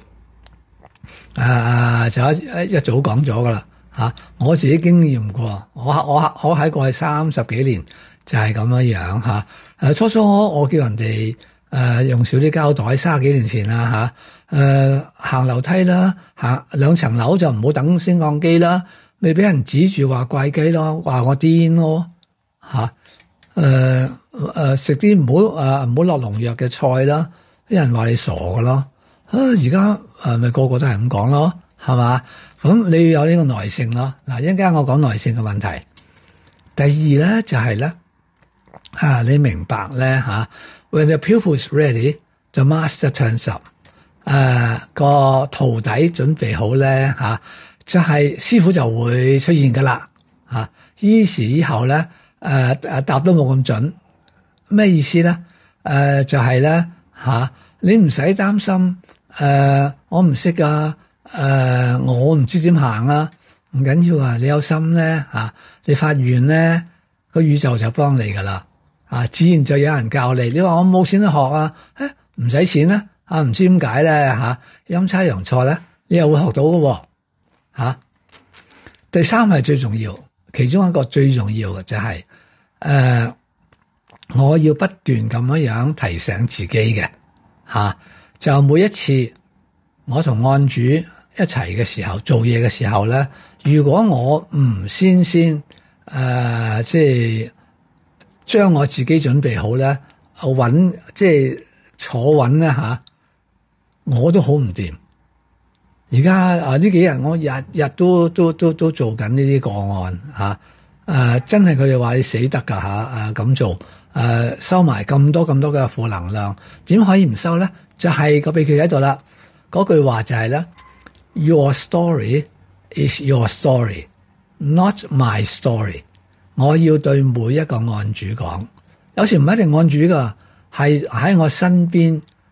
啊，就一一早講咗噶啦。吓、啊！我自己經驗過，我我我喺過去三十幾年就係咁樣樣吓。誒、啊，初初我我叫人哋誒、呃、用少啲膠袋，三十幾年前啦吓。誒、啊，行樓梯啦，行兩層樓就唔好等升降機啦，未俾人指住話怪雞咯，話我癲咯吓。誒、啊、誒，食啲唔好誒唔好落農藥嘅菜啦，啲人話你傻噶咯。啊，而家誒咪個個都係咁講咯，係嘛？咁你要有呢個耐性咯。嗱，一陣間我講耐性嘅問題。第二咧就係、是、咧，啊，你明白咧吓 ？When the pupil is ready, the master turns up。誒，個徒弟準備好咧吓、啊，就係、是、師傅就會出現噶啦吓。依時以後咧，誒、啊、誒答都冇咁準，咩意思咧？誒、啊，就係咧吓，你唔使擔心，誒、啊，我唔識噶。誒、呃，我唔知點行啊，唔緊要啊，你有心咧吓、啊，你發願咧，個宇宙就幫你噶啦，啊，自然就有人教你。你話我冇錢去學啊，誒，唔使錢咧，啊，唔知點解咧吓，陰差陽錯咧，你又會學到嘅吓、啊。第三係最重要，其中一個最重要嘅就係、是、誒、呃，我要不斷咁樣樣提醒自己嘅吓、啊，就每一次我同案主一齊嘅時候，做嘢嘅時候咧，如果我唔先先誒、呃，即係將我自己準備好咧，穩即係坐穩咧吓，我都好唔掂。而家啊呢幾日我日日都都都都做緊呢啲個案吓，誒、啊、真係佢哋話你死得噶吓，誒咁做，誒、啊、收埋咁多咁多嘅負能量，點可以唔收咧？就係、是、個秘訣喺度啦。嗰句話就係咧。Your story is your story, not my story。我要對每一個案主講，有時唔一定案主噶，係喺我身邊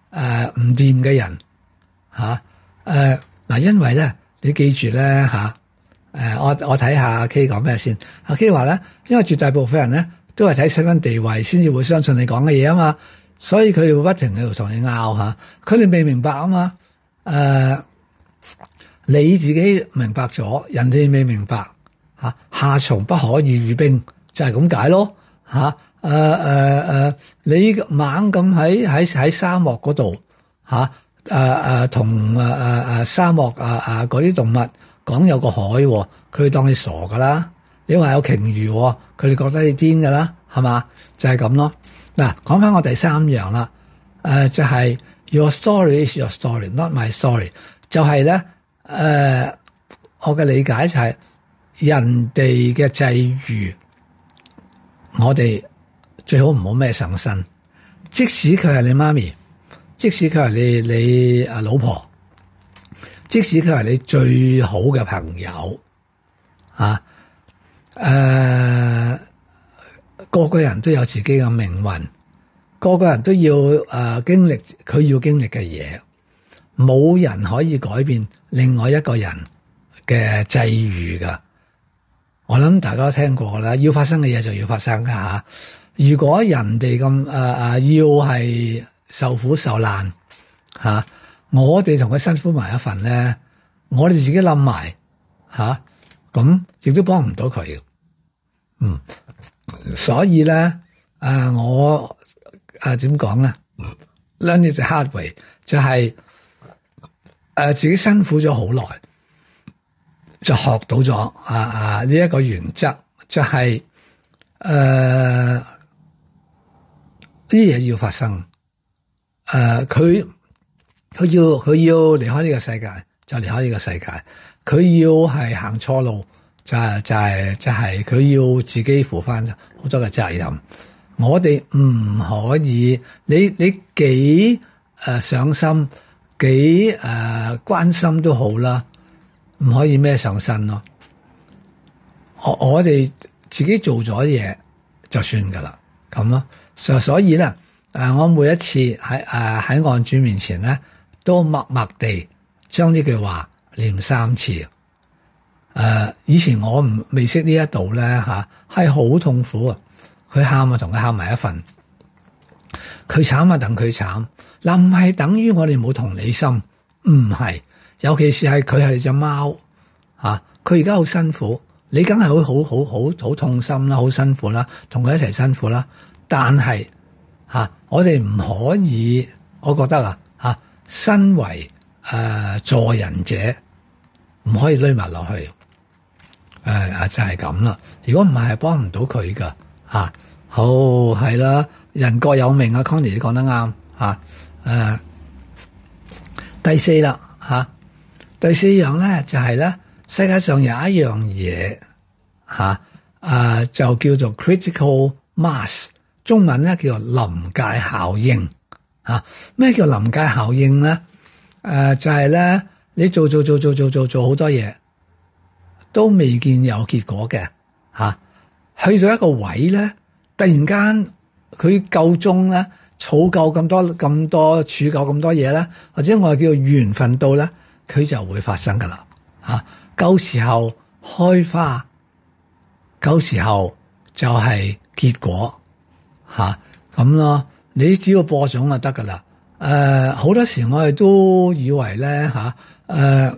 誒唔掂嘅人嚇誒嗱，因為咧你記住咧嚇誒，我我睇下阿 K 講咩先。阿 K 話咧，因為絕大部分人咧都係睇身份地位先至會相信你講嘅嘢啊嘛，所以佢哋會不停喺度同你拗嚇，佢哋未明白啊嘛誒、呃，你自己明白咗，人哋未明白嚇，夏蟲不可語語冰就係咁解咯嚇。誒誒誒，你猛咁喺喺喺沙漠嗰度嚇誒誒同誒誒誒沙漠誒誒嗰啲動物講有個海，佢哋當你傻噶啦。你話有鯨魚，佢哋覺得你癲噶啦，係嘛？就係咁咯。嗱，講翻我第三樣啦，誒、呃、就係、是、Your story is your story, not my story。就係咧誒，我嘅理解就係人哋嘅際遇，我哋最好唔好孭上身，即使佢係你媽咪，即使佢係你你啊老婆，即使佢係你最好嘅朋友，啊，誒、呃，個個人都有自己嘅命運，個個人都要誒、呃、經歷佢要經歷嘅嘢，冇人可以改變另外一個人嘅際遇噶。我諗大家都聽過啦，要發生嘅嘢就要發生噶吓。如果人哋咁誒誒要係受苦受難吓、啊，我哋同佢辛苦埋一份咧，我哋自己冧埋吓，咁、啊、亦都幫唔到佢。嗯，所以咧誒、啊、我誒點講咧 ，learn it the hard way 就係、是、誒、啊、自己辛苦咗好耐，就學到咗啊啊呢一個原則，就係誒。啲嘢要發生，誒佢佢要佢要離開呢個世界就離開呢個世界，佢要係行錯路就係就係就係佢要自己負翻好多嘅責任。我哋唔可以，你你幾誒、呃、上心幾誒、呃、關心都好啦，唔可以孭上身咯。我我哋自己做咗嘢就算噶啦，咁咯。所所以咧，誒，我每一次喺誒喺案主面前咧，都默默地將呢句話念三次。誒、呃，以前我唔未識呢一度咧吓，係、啊、好痛苦啊！佢喊啊，同佢喊埋一份。佢慘啊，等佢慘。嗱，唔係等於我哋冇同理心，唔係。尤其是係佢係隻貓吓，佢而家好辛苦，你梗係會好好好好痛心啦，好辛苦啦，同佢一齊辛苦啦。但係吓、啊，我哋唔可以，我覺得啊吓，身為誒、呃、助人者，唔可以匿埋落去，誒、呃、就係咁啦。如果唔係，係幫唔到佢噶吓。好係啦，人各有命啊 Connie 你講得啱吓。誒、啊，第四啦吓、啊，第四樣咧就係、是、咧，世界上有一樣嘢吓，誒、啊、就叫做 critical mass。中文咧叫做臨界效應，吓，咩叫臨界效應咧？誒、呃，就係、是、咧，你做做做做做做做好多嘢，都未見有結果嘅，吓、啊，去到一個位咧，突然間佢夠鐘咧，儲夠咁多咁多儲夠咁多嘢咧，或者我哋叫做緣分到咧，佢就會發生噶啦，吓、啊，夠時候開花，夠時候就係結果。吓咁咯，你只要播種就得噶啦。誒、呃，好多時我哋都以為咧吓，誒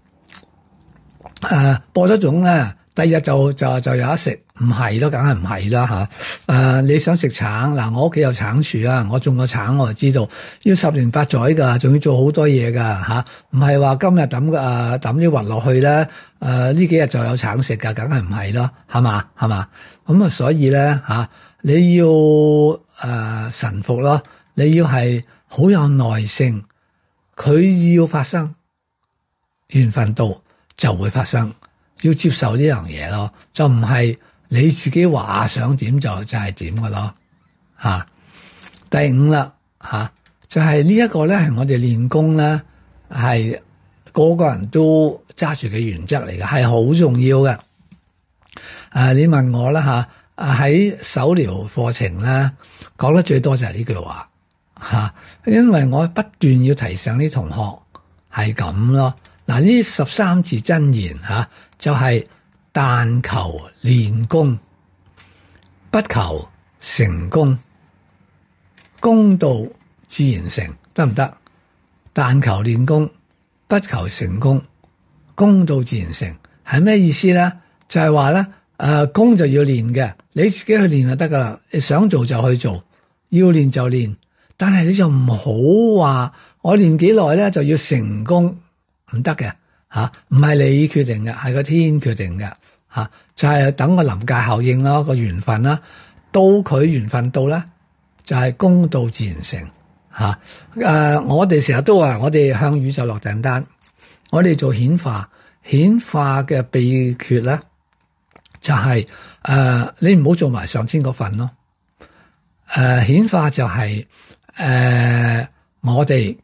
誒播咗種咧，第二日就就就有得食，唔係咯，梗係唔係啦吓。誒、呃，你想食橙嗱，我屋企有橙樹啊，我種個橙我就知道要十年八載噶，仲要做好多嘢噶吓，唔係話今日抌個誒抌啲核落去咧，誒、呃、呢幾日就有橙食噶，梗係唔係咯，係嘛係嘛，咁啊所以咧吓。啊你要誒、呃、臣服咯，你要係好有耐性，佢要發生，緣分到就會發生，要接受呢樣嘢咯，就唔係你自己話想點就就係點嘅咯吓。第五啦吓，就係、是、呢一個咧係我哋練功咧係個個人都揸住嘅原則嚟嘅，係好重要嘅。誒、呃，你問我啦吓。啊！喺手療課程咧，講得最多就係呢句話吓、啊，因為我不斷要提醒啲同學係咁咯。嗱，呢十三字真言吓、啊，就係、是、但求練功，不求成功，功到自然成，得唔得？但求練功，不求成功，功到自然成，係咩意思咧？就係話咧，誒、呃，功就要練嘅，你自己去練就得噶啦。你想做就去做，要練就練，但係你就唔好話我練幾耐咧就要成功，唔得嘅吓，唔係你決定嘅，係個天決定嘅吓、啊，就係、是、等個臨界效應咯，個緣分啦，到佢緣分到咧，就係、是、功到自然成吓。誒、啊，我哋成日都話，我哋向宇宙落訂單，我哋做顯化，顯化嘅秘訣咧。就係、是、誒、呃，你唔好做埋上天嗰份咯。誒、呃，顯化就係、是、誒、呃，我哋誒、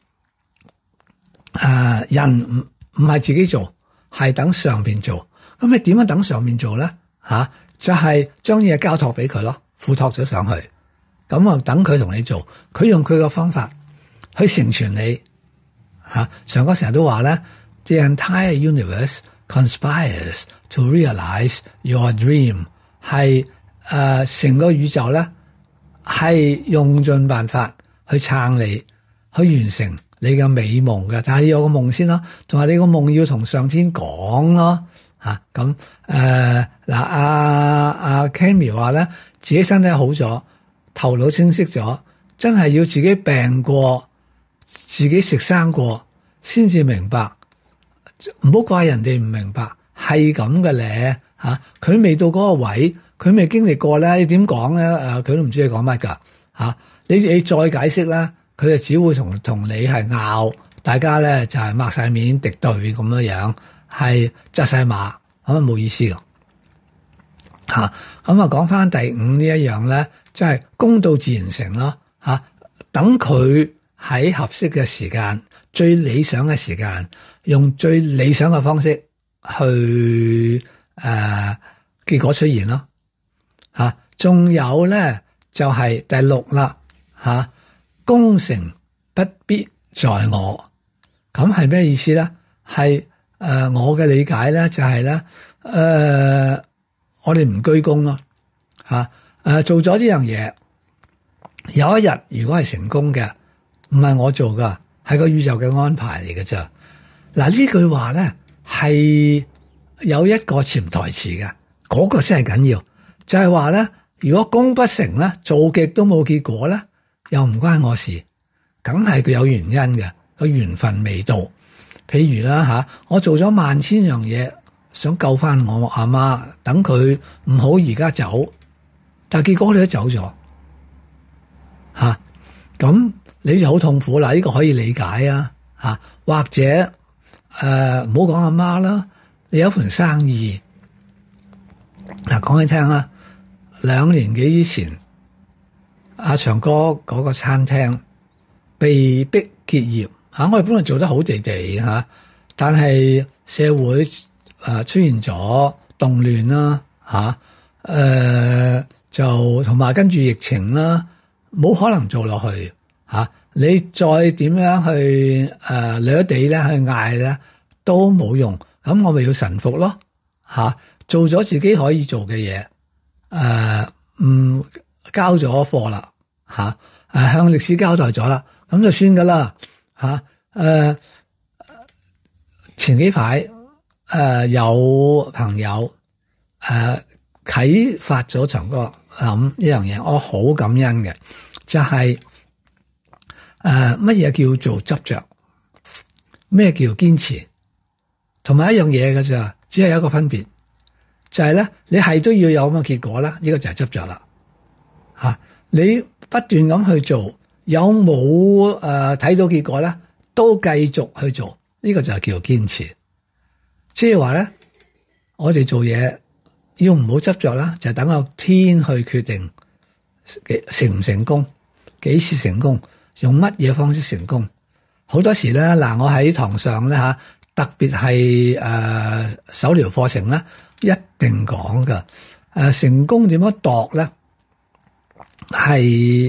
呃、人唔唔係自己做，係等上邊做。咁你點樣等上面做咧？吓、啊，就係將嘢交託俾佢咯，付託咗上去。咁啊，等佢同你做，佢用佢嘅方法去成全你。吓、啊，上哥成日都話咧 ，the entire universe conspires to realize your dream， 係誒成個宇宙咧係用盡辦法去撐你，去完成你嘅美夢嘅。但係有個夢先咯，同埋你個夢要同上天講咯吓。咁誒嗱，阿阿 Cammy 話咧，自己身體好咗，頭腦清晰咗，真係要自己病過，自己食生過，先至明白。唔好怪人哋唔明白，係咁嘅咧吓，佢未到嗰個位，佢未經歷過咧，你點講咧？誒，佢都唔知你講乜噶吓，你你再解釋咧，佢就只會同同你係拗，大家咧就係擘晒面敵對咁樣樣，係紮晒馬，咁啊冇意思噶吓。咁啊講翻第五呢一樣咧，即係功到自然成咯吓，等佢喺合適嘅時間，最理想嘅時間。用最理想嘅方式去誒、呃、結果出現咯吓，仲有咧就係、是、第六啦吓，功成不必在我，咁係咩意思咧？係誒、呃、我嘅理解咧就係咧誒我哋唔居功咯吓，誒、呃、做咗呢樣嘢，有一日如果係成功嘅，唔係我做噶，係個宇宙嘅安排嚟嘅啫。嗱，呢句話咧係有一個潛台詞嘅，嗰、那個先係緊要，就係話咧，如果功不成咧，做極都冇結果咧，又唔關我事，梗係佢有原因嘅，個緣分未到。譬如啦吓，我做咗萬千樣嘢，想救翻我阿媽，等佢唔好而家走，但係結果你都走咗，吓，咁你就好痛苦啦。呢、這個可以理解啊，吓，或者。誒，唔好講阿媽啦，你有一盤生意，嗱，講起聽啦，兩年幾以前，阿長哥嗰個餐廳被逼結業吓，我哋本來做得好地地吓，但係社會誒出現咗動亂啦吓，誒就同埋跟住疫情啦，冇可能做落去吓。你再點樣去誒掠地咧去嗌咧都冇用，咁我咪要臣服咯吓、啊，做咗自己可以做嘅嘢，誒、呃，唔交咗貨啦吓，誒、啊、向歷史交代咗啦，咁就算噶啦吓，誒、啊、前幾排誒、呃、有朋友誒啟、呃、發咗長哥諗呢樣嘢，我好感恩嘅，就係、是。誒，乜嘢、呃、叫做執着？咩叫堅持？同埋一樣嘢嘅咋，只係有一個分別，就係、是、咧，你係都要有咁嘅結果啦。呢、這個就係執着啦。吓、啊，你不斷咁去做，有冇誒睇到結果咧？都繼續去做，呢、這個就係叫做堅持。即係話咧，我哋做嘢要唔好執着啦，就等個天去決定成唔成功，幾時成功。用乜嘢方式成功？好多時咧，嗱，我喺堂上咧吓，特別係誒手療課程咧，一定講噶。誒、呃，成功點樣度咧？係誒、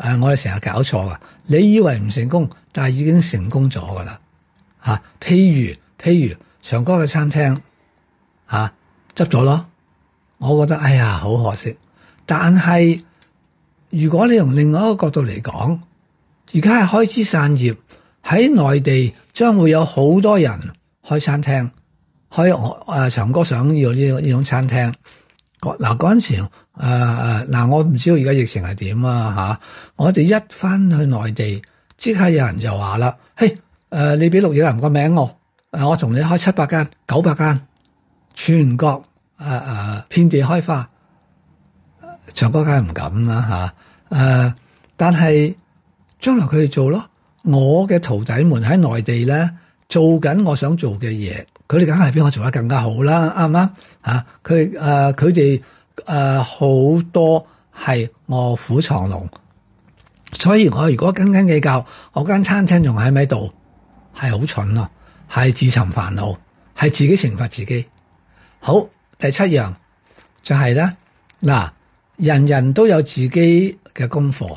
呃、我哋成日搞錯噶。你以為唔成功，但係已經成功咗噶啦嚇。譬如譬如長哥嘅餐廳嚇執咗咯，我覺得哎呀好可惜。但係如果你用另外一個角度嚟講，而家係開枝散葉，喺內地將會有好多人開餐廳，開我誒長哥想要呢呢種餐廳。嗱嗰陣時誒誒嗱，我唔知道而家疫情係點啊吓。我哋一翻去內地，即刻有人就話啦，嘿誒、呃，你俾陸羽林個名我，誒我同你開七百間、九百間，全國誒誒、呃、遍地開花。長哥梗係唔敢啦吓，誒、呃，但係將來佢哋做咯。我嘅徒弟們喺內地咧做緊我想做嘅嘢。佢哋梗係比我做得更加好啦，啱唔啱啊？佢誒佢哋誒好多係臥虎藏龍，所以我如果斤斤計較，我間餐廳仲喺咪度，係好蠢咯，係自尋煩惱，係自己懲罰自己。好，第七樣就係咧，嗱，人人都有自己嘅功課，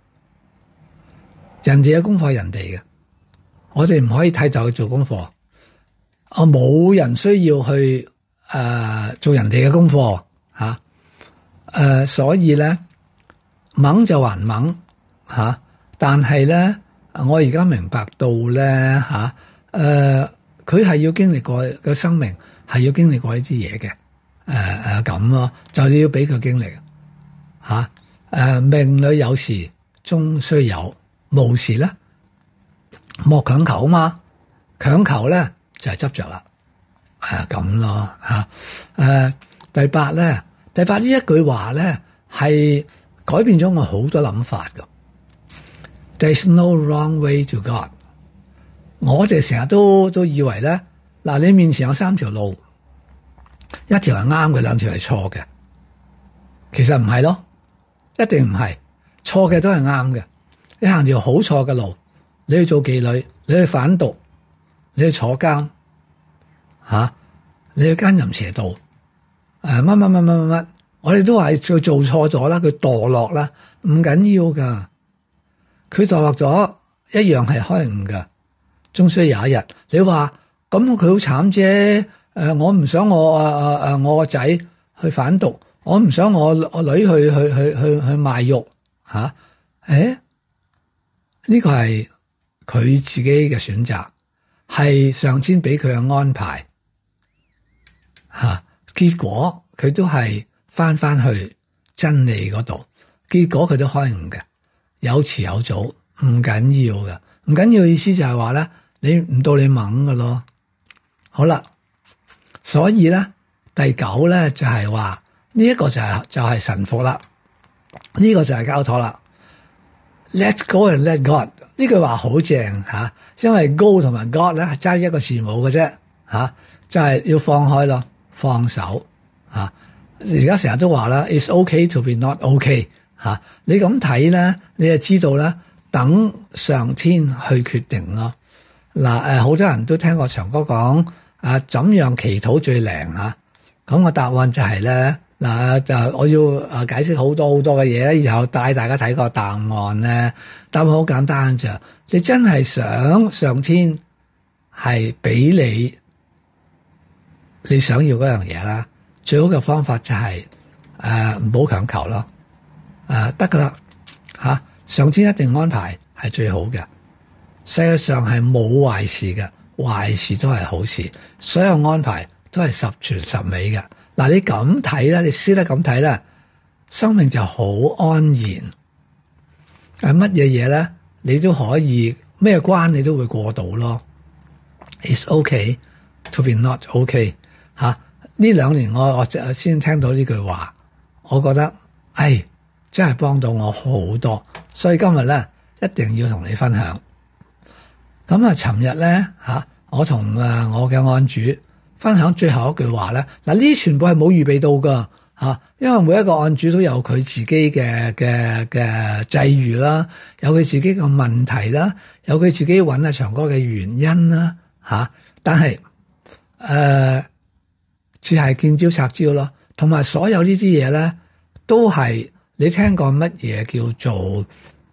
人哋嘅功課係人哋嘅，我哋唔可以睇就去做功課。我冇人需要去誒、呃、做人哋嘅功課吓，誒、啊呃、所以咧猛就還猛吓、啊，但係咧我而家明白到咧吓，誒佢係要經歷過個生命係要經歷過呢啲嘢嘅，誒誒咁咯，就要俾佢經歷吓，誒、啊、命裏有時終須有，無時咧莫強求啊嘛，強求咧。就係執着啦，係咁咯吓。誒，第八咧，第八呢一句話咧係改變咗我好多諗法噶。There's no wrong way to God。我哋成日都都以為咧，嗱，你面前有三條路，一條係啱嘅，兩條係錯嘅。其實唔係咯，一定唔係，錯嘅都係啱嘅。你行條好錯嘅路，你去做妓女，你去販毒。你去坐監，吓、啊、你去奸淫邪道，誒乜乜乜乜乜乜，我哋都話佢做錯咗啦，佢墮落啦，唔緊要噶，佢墮落咗一樣係開悟噶，終須有一日。你話咁佢好慘啫，誒、呃、我唔想我誒誒誒我個仔去販毒，我唔想我我女去去去去去賣肉，吓、啊，誒呢個係佢自己嘅選擇。係上天俾佢嘅安排，吓、啊，結果佢都係翻翻去真理嗰度，結果佢都開悟嘅，有遲有早，唔緊要嘅，唔緊要嘅意思就係話咧，你唔到你猛㗎咯。好啦，所以咧第九咧就係話呢一個就係、是、就係、是、臣服啦，呢、這個就係交託啦。Let go and let God 呢句話好正吓、啊，因為 go 同埋 God 咧係爭一個字母嘅啫吓，就係、是、要放開咯，放手吓。而家成日都話啦 ，it's okay to be not okay 吓、啊。你咁睇咧，你就知道咧，等上天去決定咯。嗱、啊、誒，好多人都聽過長哥講啊，怎樣祈禱最靈吓？咁、啊、個答案就係咧。嗱，就我要誒解釋好多好多嘅嘢咧，然後帶大家睇個答案咧。答案好簡單咋，你真係想上天係俾你你想要嗰樣嘢啦，最好嘅方法就係誒唔好強求咯，誒得噶啦吓，上天一定安排係最好嘅。世界上係冇壞事嘅，壞事都係好事，所有安排都係十全十美嘅。嗱，你咁睇啦，你識得咁睇啦，生命就好安然。誒，乜嘢嘢咧，你都可以咩關你都會過到咯。It's okay to be not okay 吓、啊。呢兩年我我先聽到呢句話，我覺得，唉，真係幫到我好多。所以今日咧，一定要同你分享。咁啊，尋日咧吓，我同誒我嘅案主分享最後一句話咧，嗱呢啲全部係冇預備到噶吓，因為每一個案主都有佢自己嘅嘅嘅際遇啦，有佢自己嘅問題啦，有佢自己揾阿長哥嘅原因啦吓，但係誒只係見招拆招咯，同埋所有呢啲嘢咧，都係你聽過乜嘢叫做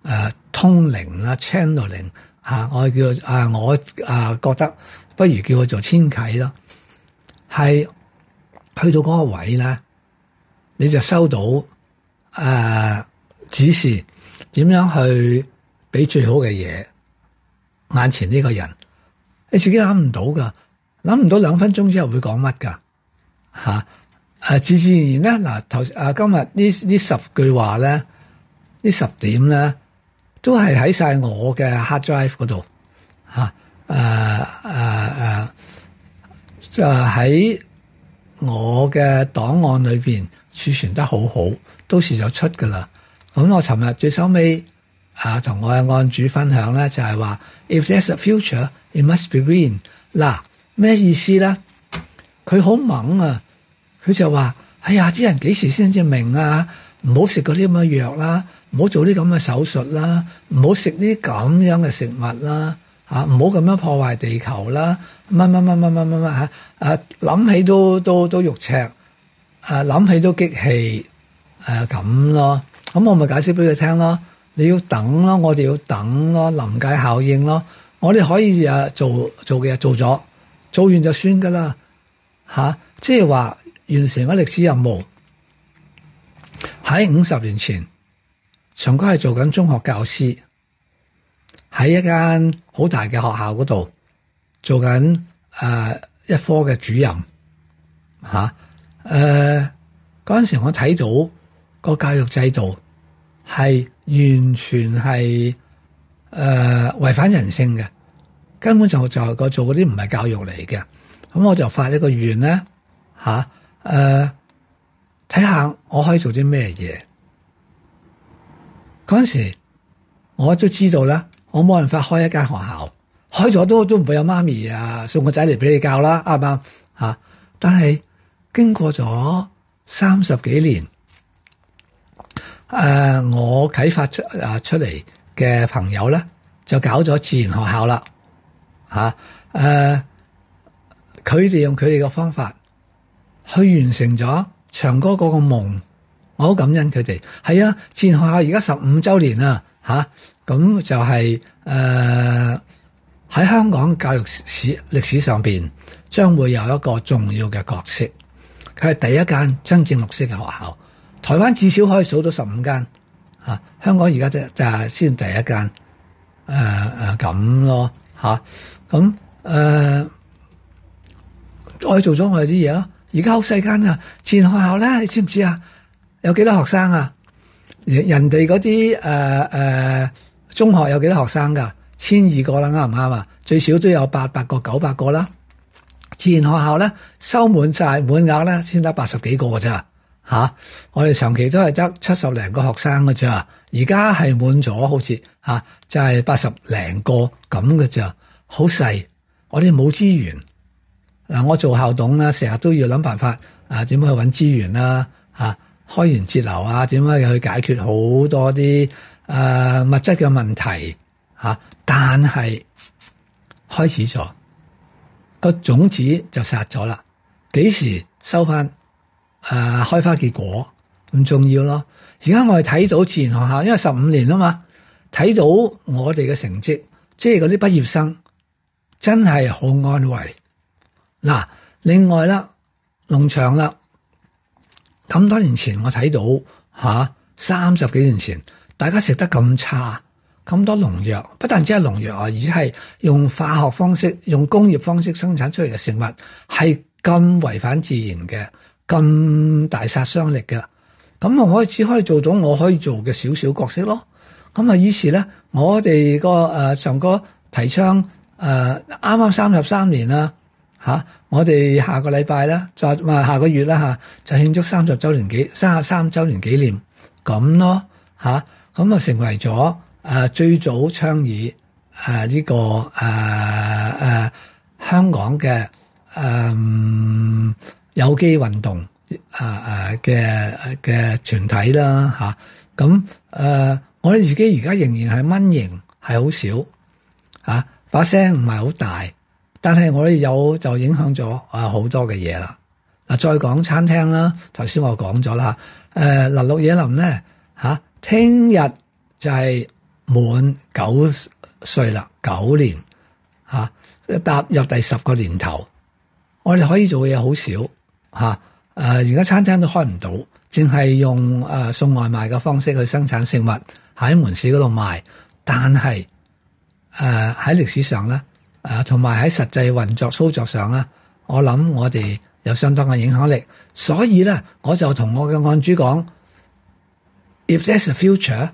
誒通靈啦 channeling 嚇，我叫啊我啊覺得不如叫佢做天啟咯，係去到嗰個位咧，你就收到誒、呃、指示點樣去俾最好嘅嘢眼前呢個人，你自己諗唔到噶，諗唔到兩分鐘之後會講乜噶嚇。誒自自然然咧，嗱頭誒今日呢呢十句話咧，呢十點咧，都係喺晒我嘅 hard drive 嗰度嚇，誒誒誒，就喺我嘅檔案裏邊儲存得好好，到時就出噶啦。咁我尋日最收尾啊，同我嘅案主分享咧，就係話 If there's a future, it must be green。嗱咩意思咧？佢好猛啊！佢就話：哎呀，啲人幾時先至明啊？唔好食嗰啲咁嘅藥啦，唔好做啲咁嘅手術啦，唔好食啲咁樣嘅食物啦，嚇唔好咁樣破壞地球啦，乜乜乜乜乜乜乜嚇，誒諗起都都都肉赤，誒諗起都激氣，誒咁咯。咁我咪解釋俾佢聽咯。你要等咯，我哋要等咯，臨界效應咯。我哋可以誒做做嘅嘢做咗，做完就算噶啦，嚇，即係話。完成咗歷史任務，喺五十年前，長哥係做緊中學教師，喺一間好大嘅學校嗰度做緊誒、呃、一科嘅主任，吓誒嗰陣時我睇到個教育制度係完全係誒違反人性嘅，根本就就個做嗰啲唔係教育嚟嘅，咁我就發呢個願咧，吓、啊。誒，睇下、呃、我可以做啲咩嘢？嗰陣時我都知道啦，我冇辦法開一間學校，開咗都都唔會有媽咪啊送個仔嚟俾你教啦，啱唔啱吓？但係經過咗三十幾年，誒、呃，我啟發出啊出嚟嘅朋友咧，就搞咗自然學校啦，吓、啊、誒，佢、呃、哋用佢哋嘅方法。去完成咗長哥嗰個夢，我好感恩佢哋。係啊，自然學校而家十五周年啦，吓、啊、咁就係誒喺香港教育史歷史上邊，將會有一個重要嘅角色。佢係第一間真正綠色嘅學校，台灣至少可以數到十五間，吓、啊、香港而家就就係先第一間，誒誒咁咯，吓咁誒我哋做咗我哋啲嘢咯。而家好細間啊！自然學校咧，你知唔知啊？有幾多學生啊？人哋嗰啲誒誒中學有幾多學生噶？千二個啦，啱唔啱啊？最少都有八百個、九百個啦。自然學校咧收滿晒滿額咧，先得八十幾個㗎咋吓？我哋長期都係得七十零個學生㗎咋，而家係滿咗，好似吓、啊、就係八十零個咁㗎咋，好細。我哋冇資源。嗱，我做校董啦，成日都要諗辦法啊，點樣去搵資源啦，吓開源節流啊，點樣去解決好多啲誒、呃、物質嘅問題吓、啊，但係開始咗個種子就殺咗啦，幾時收翻誒、呃、開花結果咁重要咯？而家我哋睇到自然學校，因為十五年啊嘛，睇到我哋嘅成績，即係嗰啲畢業生真係好安慰。嗱，另外啦，農場啦，咁多年前我睇到吓，三十幾年前大家食得咁差，咁多農藥，不但只係農藥啊，而係用化學方式、用工業方式生產出嚟嘅食物，係咁違反自然嘅，咁大殺傷力嘅。咁我可以只可以做到我可以做嘅少少角色咯。咁啊，於是咧，我哋個誒長哥提倡誒啱啱三十三年啦。吓、啊！我哋下個禮拜咧，就唔係下個月啦吓，就慶祝三十周年紀三十三周年紀念咁咯吓，咁啊成為咗誒、呃、最早倡議誒呢、呃這個誒誒、呃呃、香港嘅誒、呃、有機運動誒誒嘅嘅團體啦吓，咁、啊、誒、呃、我哋自己而家仍然係蚊型係好少吓，把聲唔係好大。但係我哋有就影響咗啊好多嘅嘢啦。嗱，再講餐廳啦，頭先我講咗啦。誒，嗱，綠野林咧吓，聽日就係滿九歲啦，九年嚇，踏入第十個年頭，我哋可以做嘅嘢好少嚇。誒而家餐廳都開唔到，淨係用誒、呃、送外賣嘅方式去生產食物喺門市嗰度賣。但係誒喺歷史上咧，誒同埋喺實際運作操作上咧，我諗我哋有相當嘅影響力。所以咧，我就同我嘅案主講 ：If there's a future,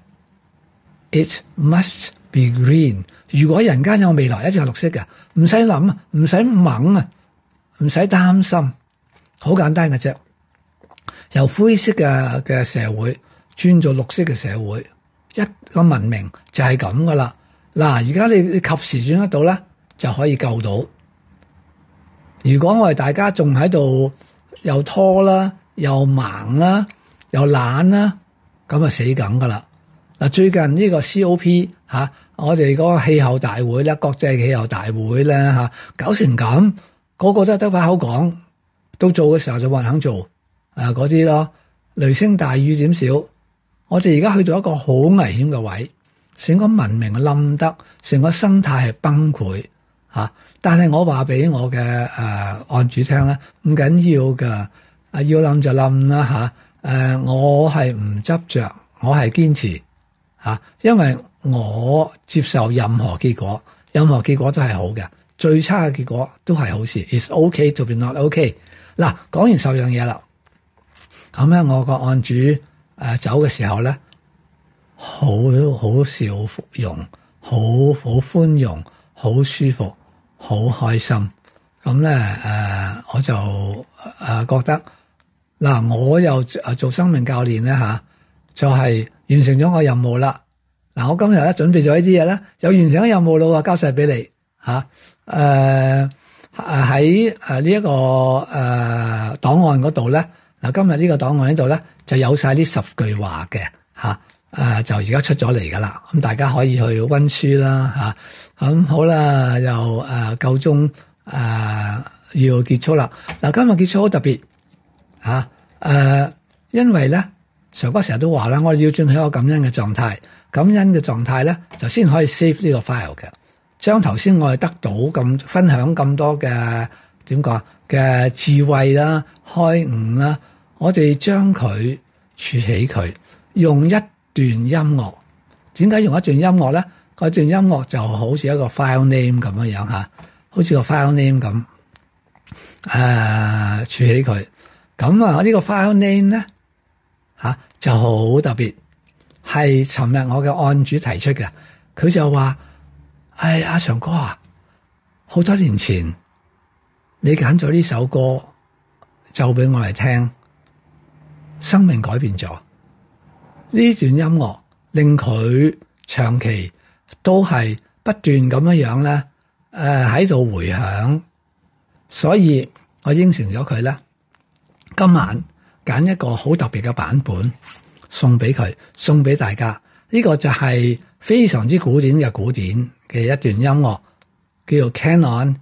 it must be green。如果人間有未來，一定係綠色嘅，唔使諗，唔使猛啊，唔使擔心，好簡單嘅啫。由灰色嘅嘅社會轉做綠色嘅社會，一個文明就係咁噶啦。嗱，而家你你及時轉得到咧，就可以救到。如果我哋大家仲喺度又拖啦，又盲啦，又懶啦，咁啊死梗噶啦！嗱，最近呢個 C O P 吓、啊，我哋嗰個氣候大會咧，國際氣候大會咧吓、啊，搞成咁，個個都係得把口講，到做嘅時候就冇人肯做，誒嗰啲咯，雷聲大雨點少，我哋而家去到一個好危險嘅位，成個文明冧得，成個生態係崩潰吓、啊。但係我話俾我嘅誒、呃、案主聽咧，唔緊要噶，啊要冧就冧啦吓，誒、呃、我係唔執着，我係堅持。吓，因為我接受任何結果，任何結果都係好嘅，最差嘅結果都係好事。It's okay to be not okay。嗱，講完十樣嘢啦，咁咧我個案主誒、呃、走嘅時候咧，好好笑容，好好寬容，好舒服，好開心。咁咧誒，我就誒、呃、覺得嗱、呃，我又誒做生命教練咧吓，就係、是。完成咗我任務啦！嗱，我今日咧準備咗呢啲嘢咧，又完成咗任務咯，交晒俾你吓。誒喺誒呢一個誒檔案嗰度咧，嗱今日呢個檔案呢度咧就有晒呢十句話嘅吓。誒就而家出咗嚟噶啦，咁大家可以去溫書啦吓。咁好啦，又誒夠鐘誒要結束啦。嗱，今日結束好特別吓，誒因為咧。常哥成日都話啦，我哋要進去一個感恩嘅狀態，感恩嘅狀態咧就先可以 save 呢個 file 嘅。將頭先我哋得到咁分享咁多嘅點講嘅智慧啦、開悟啦，我哋將佢儲起佢，用一段音樂。點解用一段音樂咧？嗰段音樂就好似一個 file name 咁樣樣吓，好似個 file name 咁誒儲起佢。咁啊，呢個 file name 咧。吓、啊、就好特別，係尋日我嘅案主提出嘅。佢就話：哎，阿長哥啊，好多年前你揀咗呢首歌就俾我嚟聽，生命改變咗。呢段音樂令佢長期都係不斷咁樣樣咧，誒喺度回響。所以我應承咗佢咧，今晚。揀一個好特別嘅版本送俾佢，送俾大家。呢、這個就係非常之古典嘅古典嘅一段音樂，叫做 Canon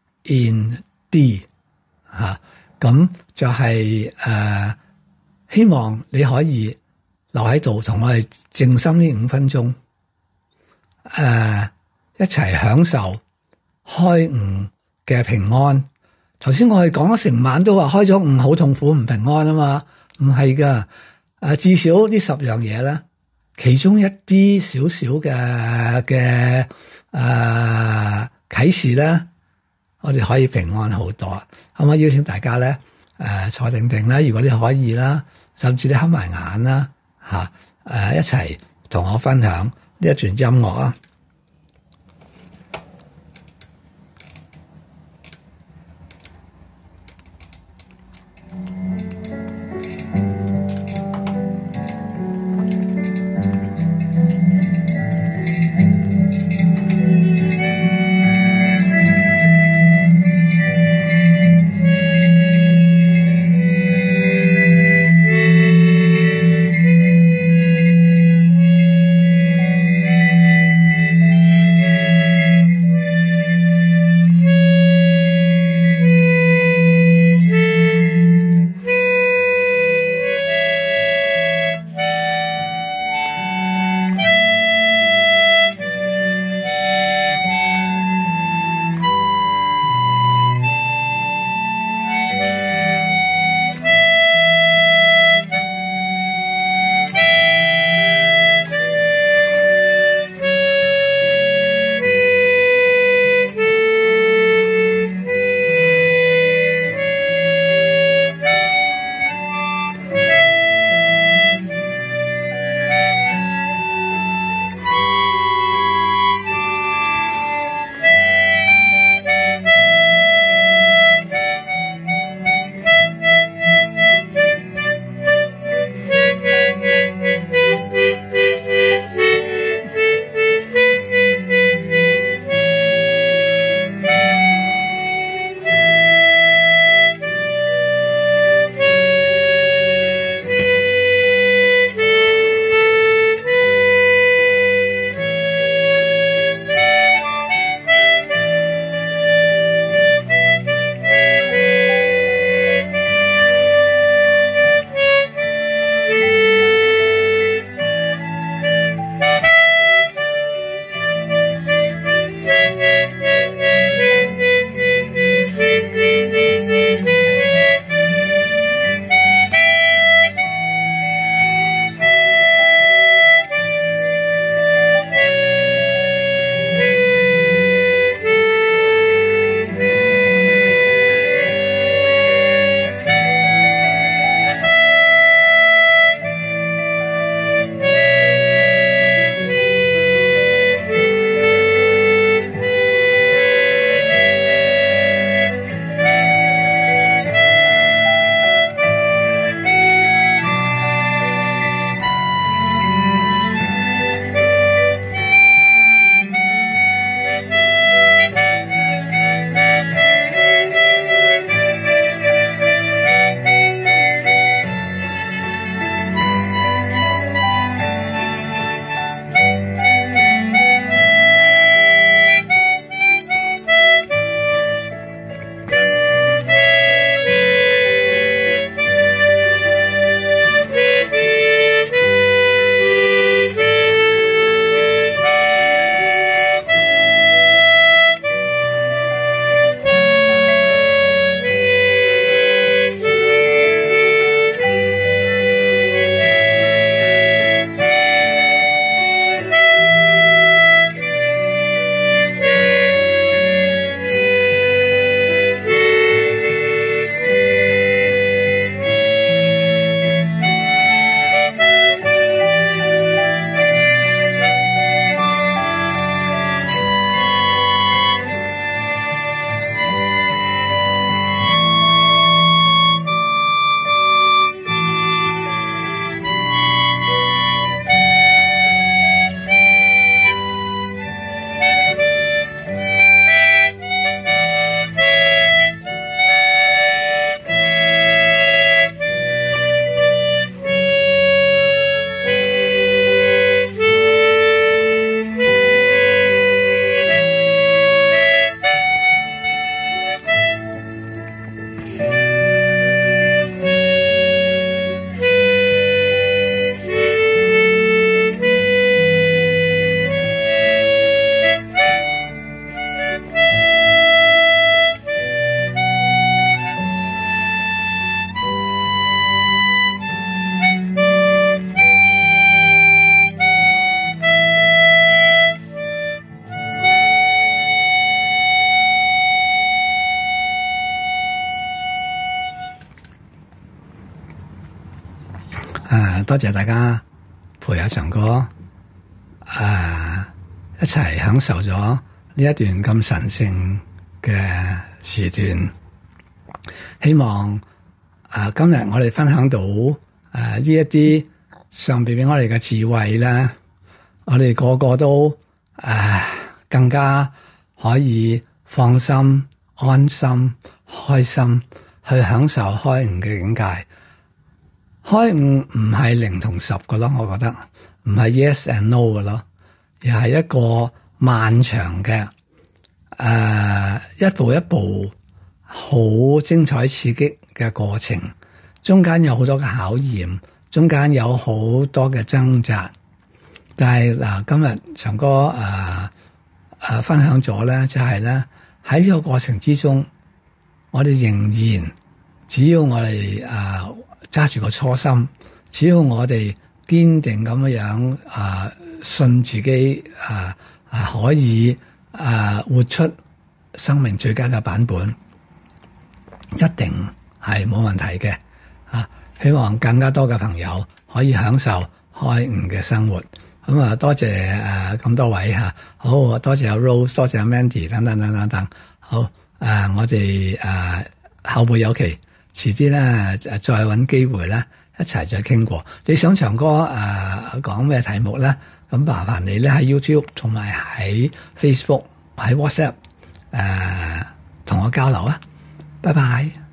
in D 吓、啊。咁就係、是、誒、呃，希望你可以留喺度同我哋靜心呢五分鐘，誒、呃，一齊享受開悟嘅平安。頭先我哋講咗成晚都話開咗悟好痛苦唔平安啊嘛，唔係噶，誒至少呢十樣嘢咧，其中一啲少少嘅嘅誒啟示咧，我哋可以平安好多。可唔可以邀請大家咧誒、呃、坐定定啦，如果你可以啦，甚至你瞌埋眼啦吓，誒、啊、一齊同我分享呢一段音樂啊！ 誒，多謝大家陪阿長哥誒一齊享受咗呢一段咁神聖嘅時段。希望誒今日我哋分享到誒呢一啲上邊俾我哋嘅智慧咧，我哋個個都誒更加可以放心、安心、開心去享受開悟嘅境界。開悟唔係零同十嘅咯，我覺得唔係 yes and no 嘅咯，而係一個漫長嘅誒、呃、一步一步好精彩刺激嘅過程，中間有好多嘅考驗，中間有好多嘅掙扎。但係嗱，今日長哥誒誒、呃呃、分享咗咧，就係咧喺呢個過程之中，我哋仍然只要我哋誒揸住個初心，只要我哋堅定咁樣樣啊，信自己啊啊可以啊活出生命最佳嘅版本，一定係冇問題嘅啊！希望更加多嘅朋友可以享受開悟嘅生活。咁啊，多謝誒咁、啊、多位吓、啊，好多謝阿 Rose， 多謝阿 Mandy 等等等等等。好誒、啊，我哋誒、啊、後會有期。遲啲咧，再搵機會咧，一齊再傾過。你想長哥誒講咩題目咧？咁麻煩你咧喺 YouTube 同埋喺 Facebook、喺 WhatsApp 誒同我交流啊！拜拜。